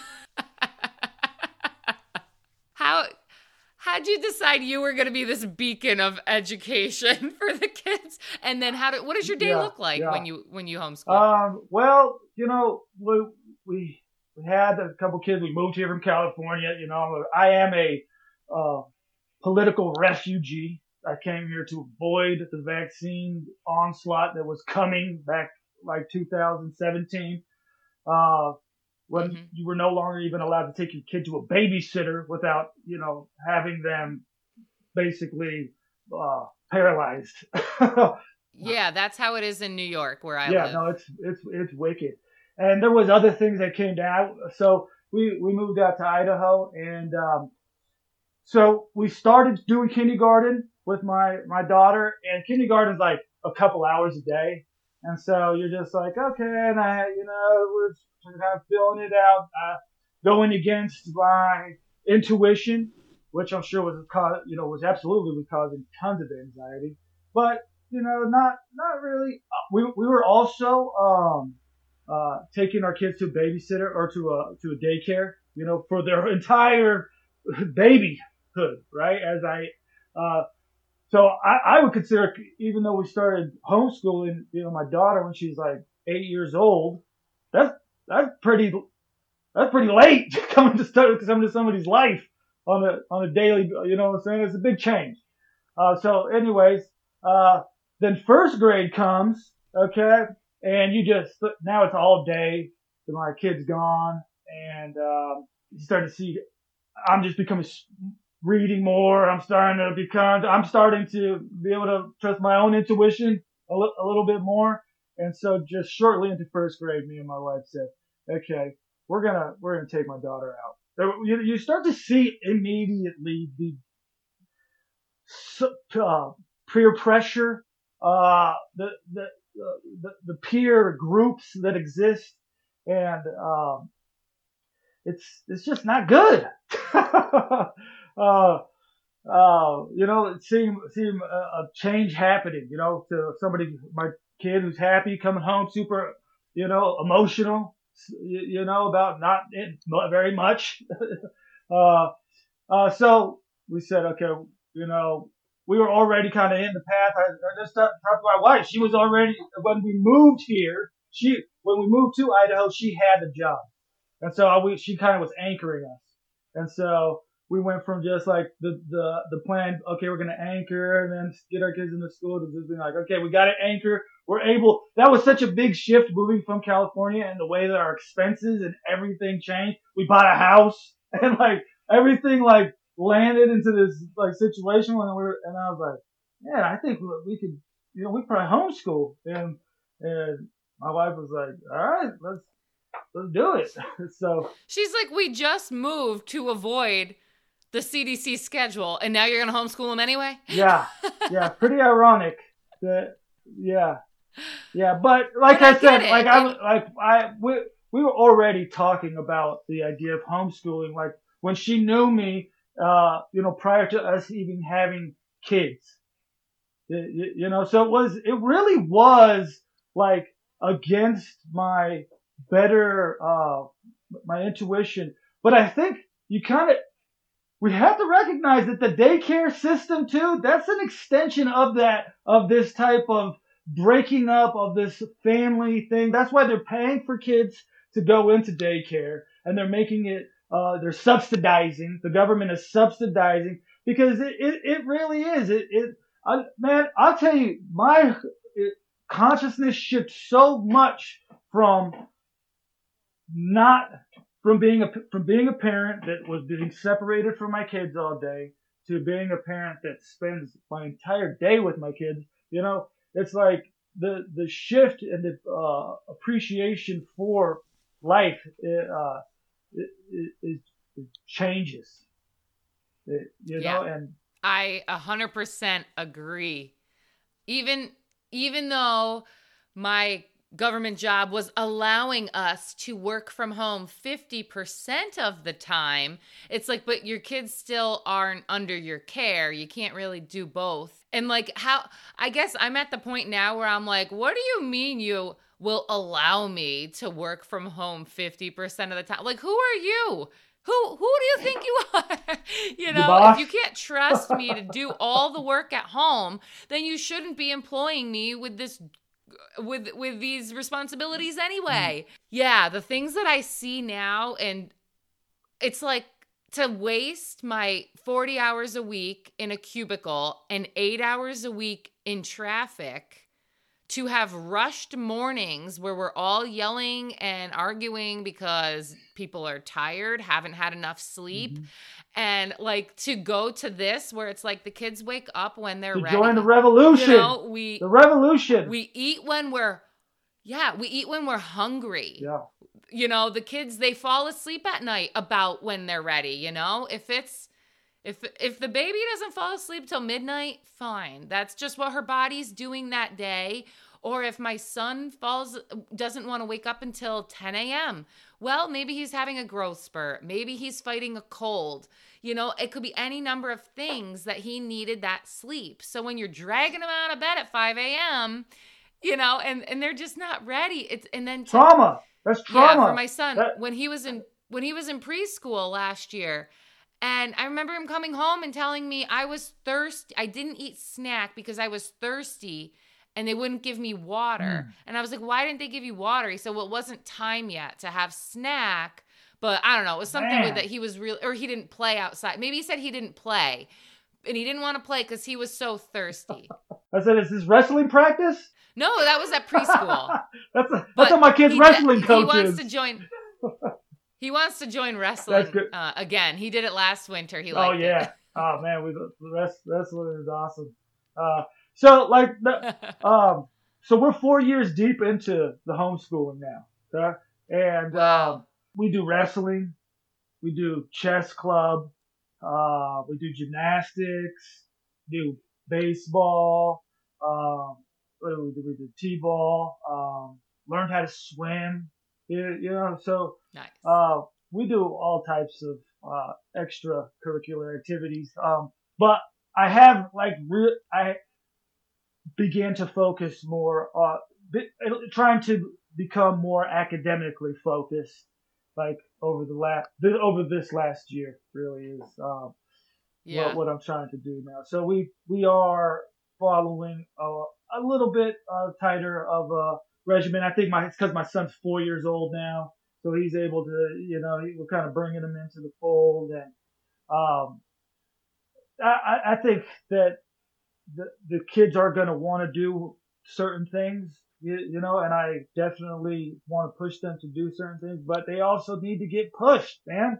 How'd you decide you were going to be this beacon of education for the kids? And then what does your day look like when you homeschool? Well, we had a couple kids. We moved here from California. I am a political refugee. I came here to avoid the vaccine onslaught that was coming back like 2017. When you were no longer even allowed to take your kid to a babysitter without, having them basically paralyzed. Yeah, that's how it is in New York where I live. Yeah, no, it's wicked. And there was other things that came down. So we moved out to Idaho, and so we started doing kindergarten with my daughter, and kindergarten's like a couple hours a day. And so you're just like, okay, and we're kind of filling it out, going against my intuition, which I'm sure was absolutely causing tons of anxiety. But, not really. We were also, taking our kids to a babysitter or to a daycare, for their entire babyhood, right? So I would consider, even though we started homeschooling, my daughter when she's like 8 years old, that's that's pretty that's pretty late coming to somebody's life on a daily. You know what I'm saying? It's a big change. So, anyways, then first grade comes, okay, and now it's all day. My kid's gone, and you start to see I'm just becoming reading more. I'm starting to be able to trust my own intuition a little bit more. And so just shortly into first grade, me and my wife said, okay, we're gonna take my daughter out. So you start to see immediately the peer pressure, the peer groups that exist, and it's just not good. Seeing a change happening, to somebody, my kid who's happy coming home, super, emotional, about not very much. So we said, okay, we were already kind of in the path. I just talked to my wife. She was already, when we moved to Idaho, she had a job. And so she kind of was anchoring us. And so we went from just like the plan, okay, we're going to anchor and then get our kids into school, to just being like, okay, we got to anchor. That was such a big shift moving from California, and the way that our expenses and everything changed. We bought a house, and like everything like landed into this like situation and I was like, yeah, I think we could, we probably homeschool. And my wife was like, all right, let's do it. So she's like, we just moved to avoid the CDC schedule, and now you're going to homeschool them anyway? Yeah, pretty ironic. Yeah. But like I said, we were already talking about the idea of homeschooling. Like when she knew me, prior to us even having kids, so it really was like against my better, my intuition. But I think we have to recognize that the daycare system too, that's an extension of this type of breaking up of this family thing. That's why they're paying for kids to go into daycare, and they're making it, they're subsidizing, the government is subsidizing, because it really is. Man, I'll tell you, my consciousness shifts so much from being a parent that was being separated from my kids all day, to being a parent that spends my entire day with my kids. It's like the shift and the appreciation for life it changes. And I 100% agree. Even though my government job was allowing us to work from home 50% of the time, it's like, but your kids still aren't under your care. You can't really do both. And like, I guess I'm at the point now where I'm like, what do you mean you will allow me to work from home 50% of the time? Like, who are you? Who do you think you are? If you can't trust me to do all the work at home, then you shouldn't be employing me with these responsibilities anyway. Yeah, the things that I see now, and it's like, to waste my 40 hours a week in a cubicle and 8 hours a week in traffic, to have rushed mornings where we're all yelling and arguing because people are tired, haven't had enough sleep. Mm-hmm. And like, to go to this where it's like the kids wake up when they're ready. Join the revolution. The revolution. We eat when we're hungry. Yeah. The kids, they fall asleep at night about when they're ready. If the baby doesn't fall asleep till midnight, fine. That's just what her body's doing that day. Or if my son doesn't want to wake up until 10 a.m., well, maybe he's having a growth spurt. Maybe he's fighting a cold. It could be any number of things that he needed that sleep. So when you're dragging him out of bed at 5 a.m., and they're just not ready. It's and then trauma. That's trauma. Yeah, for my son when he was in preschool last year. And I remember him coming home and telling me I was thirsty. I didn't eat snack because I was thirsty and they wouldn't give me water. And I was like, why didn't they give you water? He said, well, it wasn't time yet to have snack. But I don't know. It was something with that he was real, or he didn't play outside. Maybe he said he didn't play and he didn't want to play because he was so thirsty. I said, is this wrestling practice? No, that was at preschool. That's what my kid's wrestling coach is. He wants to join. He wants to join wrestling again. He did it last winter. He liked it. Oh man, wrestling is awesome. So we're 4 years deep into the homeschooling now, okay? And wow. We do wrestling, we do chess club, we do gymnastics, do baseball, we do t-ball, learned how to swim. So nice. We do all types of extracurricular activities. But I have I began to focus more on trying to become more academically focused, like over this last year. Really is what I'm trying to do now. So we are following a little bit tighter of a regimen. I think it's because my son's 4 years old now, so he's able to, we're kind of bringing him into the fold, and I think that the kids are going to want to do certain things, and I definitely want to push them to do certain things, but they also need to get pushed, man.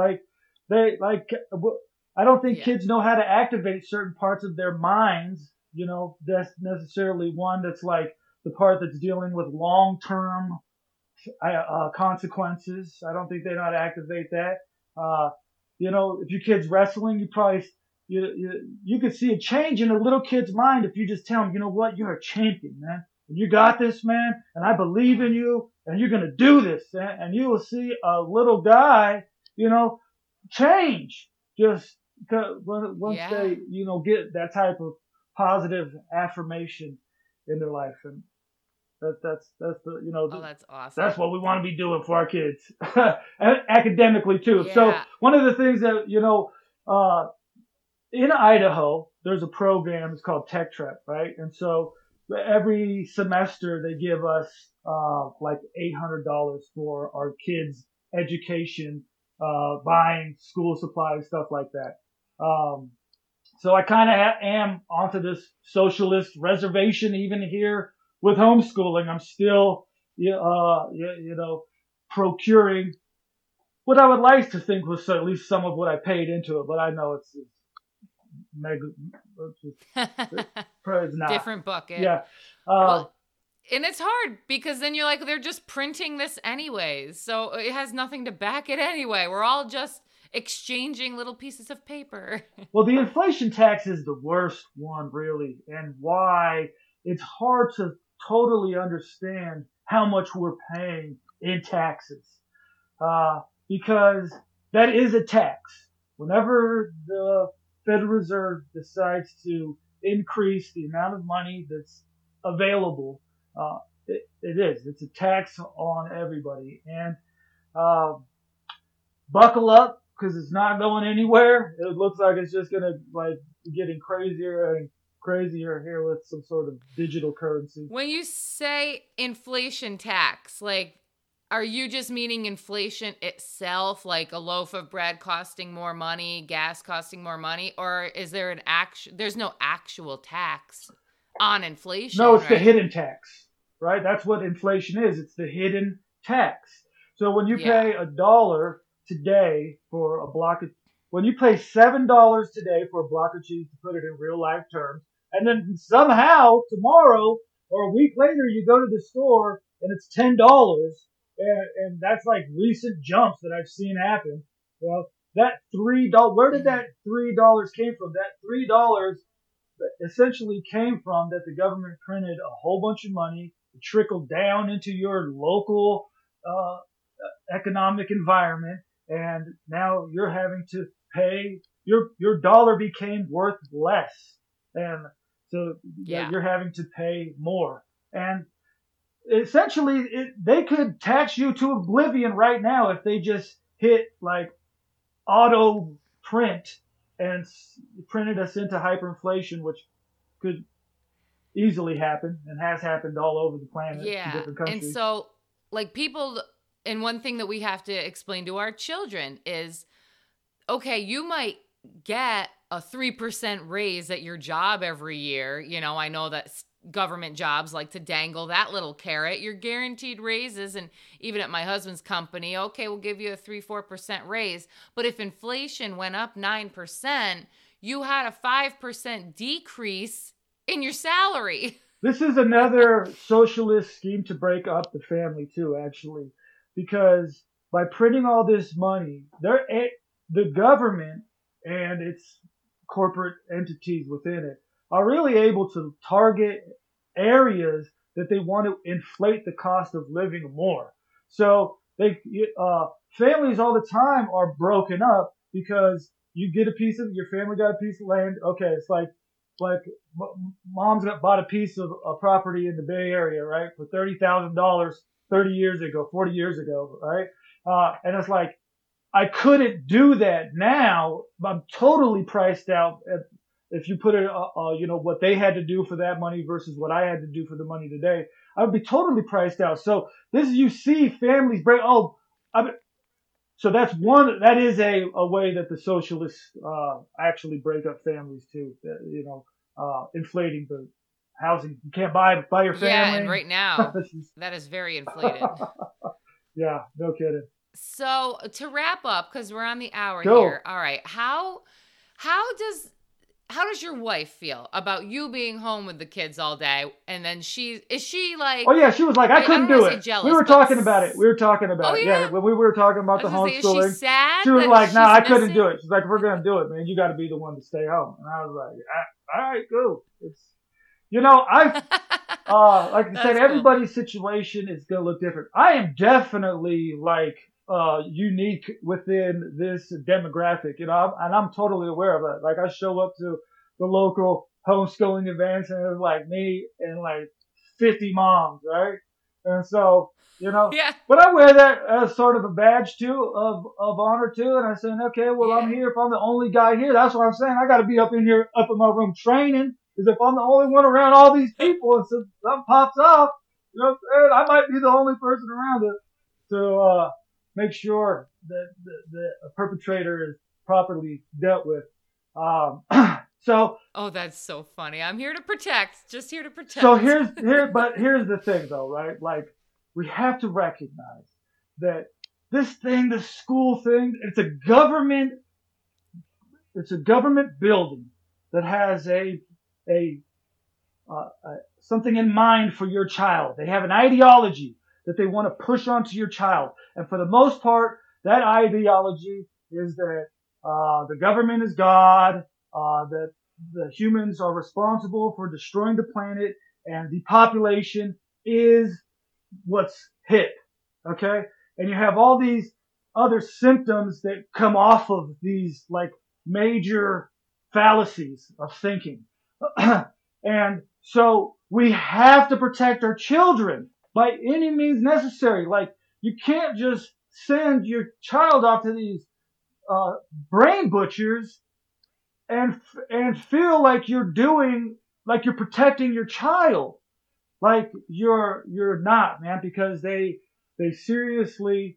I don't think kids know how to activate certain parts of their minds, that's necessarily one that's like the part that's dealing with long-term consequences. I don't think they know how to activate that. If your kid's wrestling, you probably you could see a change in a little kid's mind if you just tell him, you know what, you're a champion, man. You got this, man, and I believe in you, and you're gonna do this, and you will see a little guy, change just once they, get that type of positive affirmation in their life. And that's the that's awesome. That's what we want to be doing for our kids, academically too. Yeah. So one of the things that in Idaho, there's a program. It's called Tech Trek, right? And so every semester they give us like $800 for our kids' education, buying school supplies, stuff like that. So I kind of am onto this socialist reservation even here with homeschooling. I'm still, procuring what I would like to think was at least some of what I paid into it, but I know it's not. Different bucket. Yeah. And it's hard because then you're like, they're just printing this anyways. So it has nothing to back it anyway. We're all just exchanging little pieces of paper. Well, the inflation tax is the worst one, really, and why it's hard to totally understand how much we're paying in taxes. Because that is a tax. Whenever the Federal Reserve decides to increase the amount of money that's available, it's a tax on everybody. And buckle up, because it's not going anywhere. It looks like it's just going to be getting crazier and crazier here with some sort of digital currency. When you say inflation tax, are you just meaning inflation itself, like a loaf of bread costing more money, gas costing more money, or is there there's no actual tax on inflation? No, it's the hidden tax, right? That's what inflation is. It's the hidden tax. So when you pay $1 today for a block of, when you pay $7 today for a block of cheese, to put it in real life terms, and then somehow tomorrow or a week later you go to the store and it's $10, and that's like recent jumps that I've seen happen. Well, that $3, where did that $3 came from? That $3 essentially came from that the government printed a whole bunch of money, it trickled down into your local economic environment, and now you're having to pay, your dollar became worth less, and so you're having to pay more. And essentially, they could tax you to oblivion right now if they just hit like auto print and printed us into hyperinflation, which could easily happen and has happened all over the planet in Yeah. different And countries. so, like, people, and one thing that we have to explain to our children is okay, you might get a 3% raise at your job every year. You know, I know that government jobs like to dangle that little carrot. You're guaranteed raises. And even at my husband's company, okay, we'll give you a 3-4% raise. But if inflation went up 9%, you had a 5% decrease in your salary. This is another socialist scheme to break up the family too, actually, because by printing all this money, the government and its corporate entities within it are really able to target areas that they want to inflate the cost of living more. So families all the time are broken up because you get a piece of your family got a piece of land. Okay, it's like mom's bought a piece of a property in the Bay Area, right, for $30,000 30 years ago, 40 years ago, right? And it's like, I couldn't do that now. I'm totally priced out if you put it, what they had to do for that money versus what I had to do for the money today. I would be totally priced out. So you see families break. So that is a way that the socialists actually break up families too. Inflating the housing. You can't buy your family. Yeah, and right now that is very inflated. Yeah, no kidding. So to wrap up, because we're on the hour Go. here. All right, how does your wife feel about you being home with the kids all day? And then is she like? Oh yeah, she was like, I couldn't do it. Jealous, we were talking about it. Oh, it. Yeah? Yeah, when we were talking about the Say, homeschooling. is she sad? She was like, no, I couldn't missing? do it. She's like, if we're gonna do it, man, you got to be the one to stay home. And I was like, all right, cool. Like I said, everybody's situation is gonna look different. I am definitely like unique within this demographic, and I'm totally aware of it. Like I show up to the local homeschooling events, and it's like me and like 50 moms, right? And so, Yeah. But I wear that as sort of a badge too of honor too. And I'm saying, okay, well, Yeah. I'm here. If I'm the only guy here, that's what I'm saying. I got to be up in my room training. Because if I'm the only one around all these people and something pops off, I might be the only person around to make sure that the perpetrator is properly dealt with. So. Oh, that's so funny. I'm here to protect. Just here to protect. So here's the thing though, right? Like we have to recognize that the school thing, it's a government building that has something in mind for your child. They have an ideology that they want to push onto your child. And for the most part, that ideology is that the government is God, that the humans are responsible for destroying the planet, and the population is what's hip. Okay? And you have all these other symptoms that come off of these like major fallacies of thinking. And so we have to protect our children by any means necessary. Like you can't just send your child off to these brain butchers and feel like you're protecting your child. Like you're not, man, because they seriously.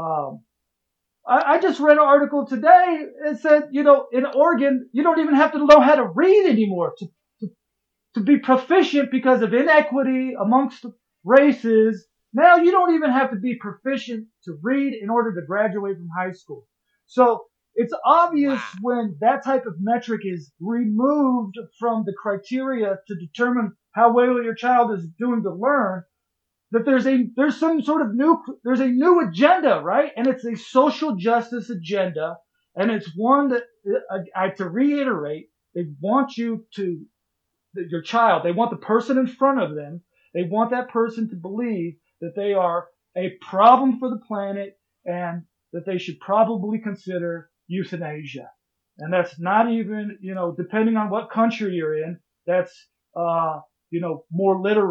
I just read an article today. It said, in Oregon, you don't even have to know how to read anymore to be proficient because of inequity amongst races. Now you don't even have to be proficient to read in order to graduate from high school. So it's obvious when that type of metric is removed from the criteria to determine how well your child is doing to learn, that there's a new agenda, right? And it's a social justice agenda, and it's one that to reiterate, they want your child, they want the person in front of them, they want that person to believe that they are a problem for the planet and that they should probably consider euthanasia. And that's not even, depending on what country you're in, that's, more literal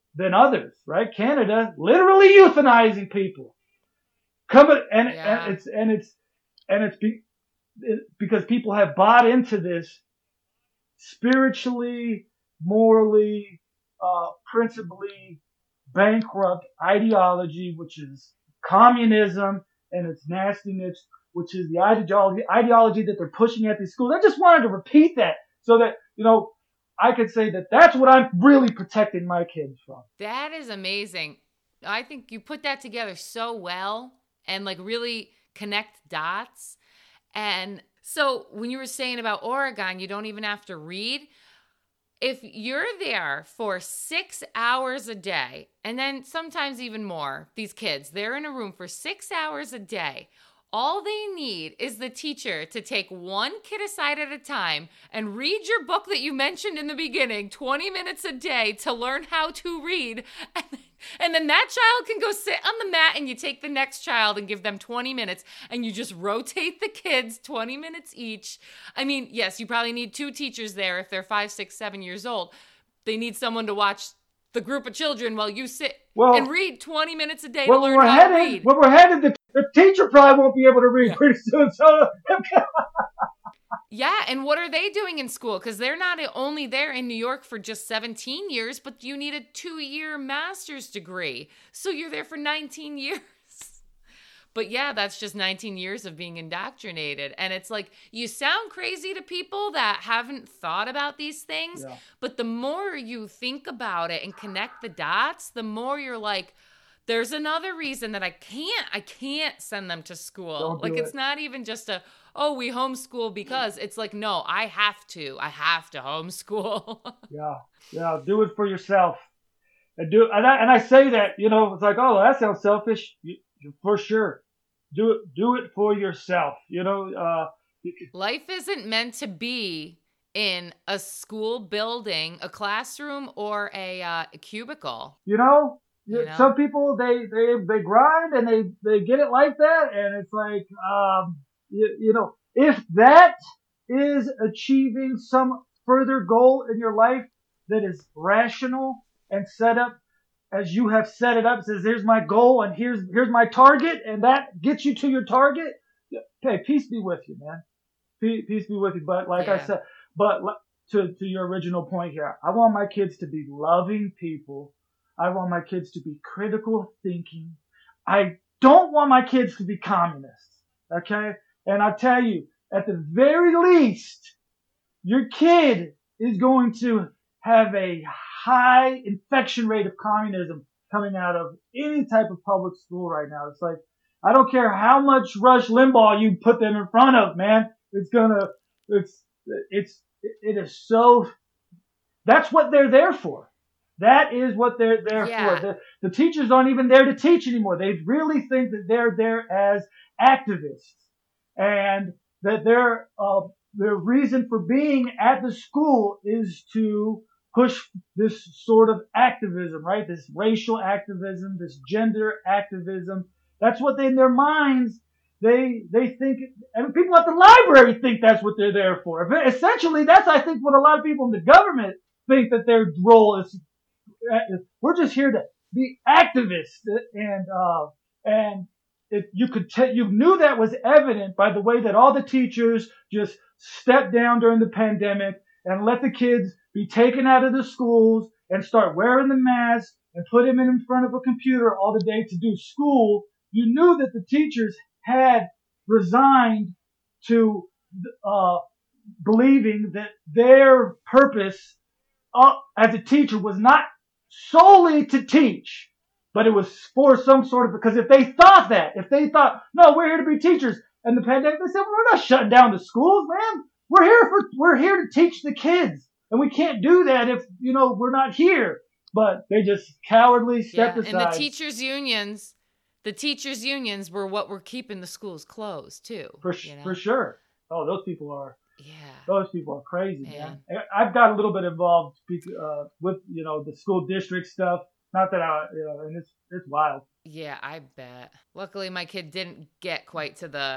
than others, right? Canada literally euthanizing people. Coming Yeah. and it's because people have bought into this spiritually, morally, principally bankrupt ideology, which is communism and its nastiness, which is the ideology that they're pushing at these schools. I just wanted to repeat that so that, I could say that that's what I'm really protecting my kids from. That is amazing. I think you put that together so well and like really connect dots. And so when you were saying about Oregon, you don't even have to read. If you're there for 6 hours a day, and then sometimes even more, these kids, they're in a room for 6 hours a day. All they need is the teacher to take one kid aside at a time and read your book that you mentioned in the beginning, 20 minutes a day to learn how to read. And then that child can go sit on the mat and you take the next child and give them 20 minutes and you just rotate the kids 20 minutes each. I mean, yes, you probably need 2 teachers there if they're 5, 6, 7 years old. They need someone to watch the group of children while you sit and read 20 minutes a day to learn how to read. Where we're headed, the teacher probably won't be able to read pretty soon. So yeah, and what are they doing in school? Because they're not only there in New York for just 17 years, but you need a 2-year master's degree. So you're there for 19 years. But yeah, that's just 19 years of being indoctrinated. And it's like, you sound crazy to people that haven't thought about these things. Yeah. But the more you think about it and connect the dots, the more you're like, there's another reason that I can't send them to school. Like, it's not even just we homeschool because. It's like, no, I have to homeschool. Yeah. Do it for yourself. And I say that, it's like, oh, that sounds selfish. For sure. Do it for yourself. Life isn't meant to be in a school building, a classroom, or a cubicle. Some people they grind and they get it like that, and it's like if that is achieving some further goal in your life that is rational and set up as you have set it up, says here's my goal and here's my target, and that gets you to your target. Okay, peace be with you, man. Peace be with you. But like I said, to your original point here, I want my kids to be loving people. I want my kids to be critical thinking. I don't want my kids to be communists. Okay? And I tell you, at the very least, your kid is going to have a high infection rate of communism coming out of any type of public school right now. It's like, I don't care how much Rush Limbaugh you put them in front of, man. It is so, that's what they're there for. That is what they're there for. The teachers aren't even there to teach anymore. They really think that they're there as activists, and that their reason for being at the school is to push this sort of activism, right? This racial activism, this gender activism. That's what in their minds they think, and people at the library think that's what they're there for. But essentially, that's, I think, what a lot of people in the government think that their role is. We're just here to be activists, and you knew that was evident by the way that all the teachers just stepped down during the pandemic and let the kids be taken out of the schools and start wearing the mask and put them in front of a computer all the day to do school. You knew that the teachers had resigned to believing that their purpose as a teacher was not solely to teach, but it was for some sort of, because if they thought, no, we're here to be teachers, and the pandemic, they said, well, we're not shutting down the schools, man. We're here to teach the kids, and we can't do that if, we're not here. But they just cowardly stepped aside. And the teachers unions were what were keeping the schools closed too. For sure. Oh, those people are. Yeah. Those people are crazy, man. I've got a little bit involved with, the school district stuff. Not that and it's wild. Yeah, I bet. Luckily, my kid didn't get quite to the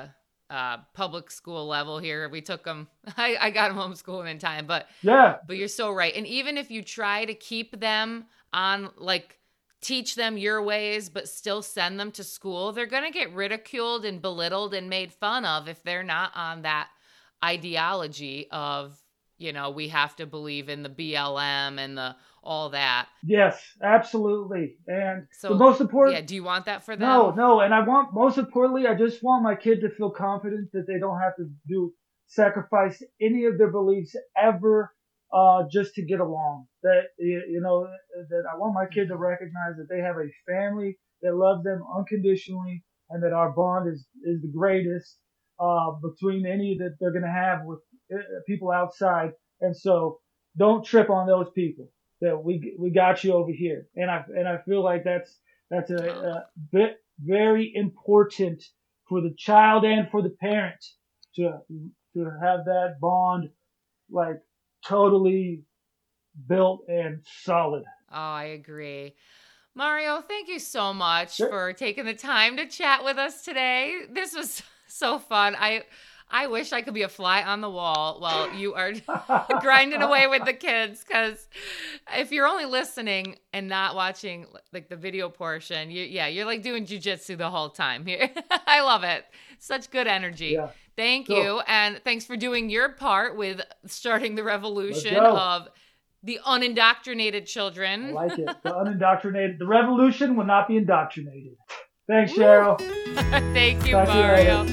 public school level here. We took them. I got them homeschooling in time, but you're so right. And even if you try to keep them on, like, teach them your ways, but still send them to school, they're going to get ridiculed and belittled and made fun of if they're not on that ideology of, we have to believe in the BLM and all that. Yes, absolutely. And so, the most important. Yeah, do you want that for them? No. And most importantly, I just want my kid to feel confident that they don't have to sacrifice any of their beliefs ever, just to get along. That, that I want my kid to recognize that they have a family that loves them unconditionally, and that our bond is the greatest, between any that they're going to have with people outside. And so don't trip on those people. That we got you over here, and I feel like that's a bit very important for the child and for the parent to have that bond, like, totally built and solid. Oh, I agree. Mario, thank you so much for taking the time to chat with us today. This was so fun. I wish I could be a fly on the wall while you are grinding away with the kids, because if you're only listening and not watching, like, the video portion, you're like doing jujitsu the whole time here. I love it. Such good energy. Yeah. Thank you. And thanks for doing your part with starting the revolution of the unindoctrinated children. I like it. The unindoctrinated. The revolution will not be indoctrinated. Thanks, Cheryl. Thank you, Mario.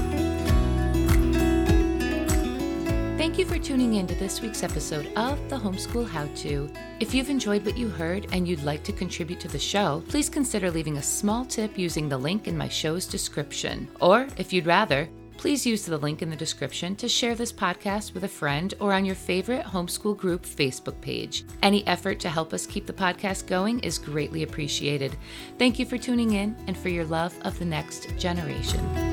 Thank you for tuning in to this week's episode of The Homeschool How-To. If you've enjoyed what you heard and you'd like to contribute to the show, please consider leaving a small tip using the link in my show's description. Or, if you'd rather, please use the link in the description to share this podcast with a friend or on your favorite homeschool group Facebook page. Any effort to help us keep the podcast going is greatly appreciated. Thank you for tuning in and for your love of the next generation.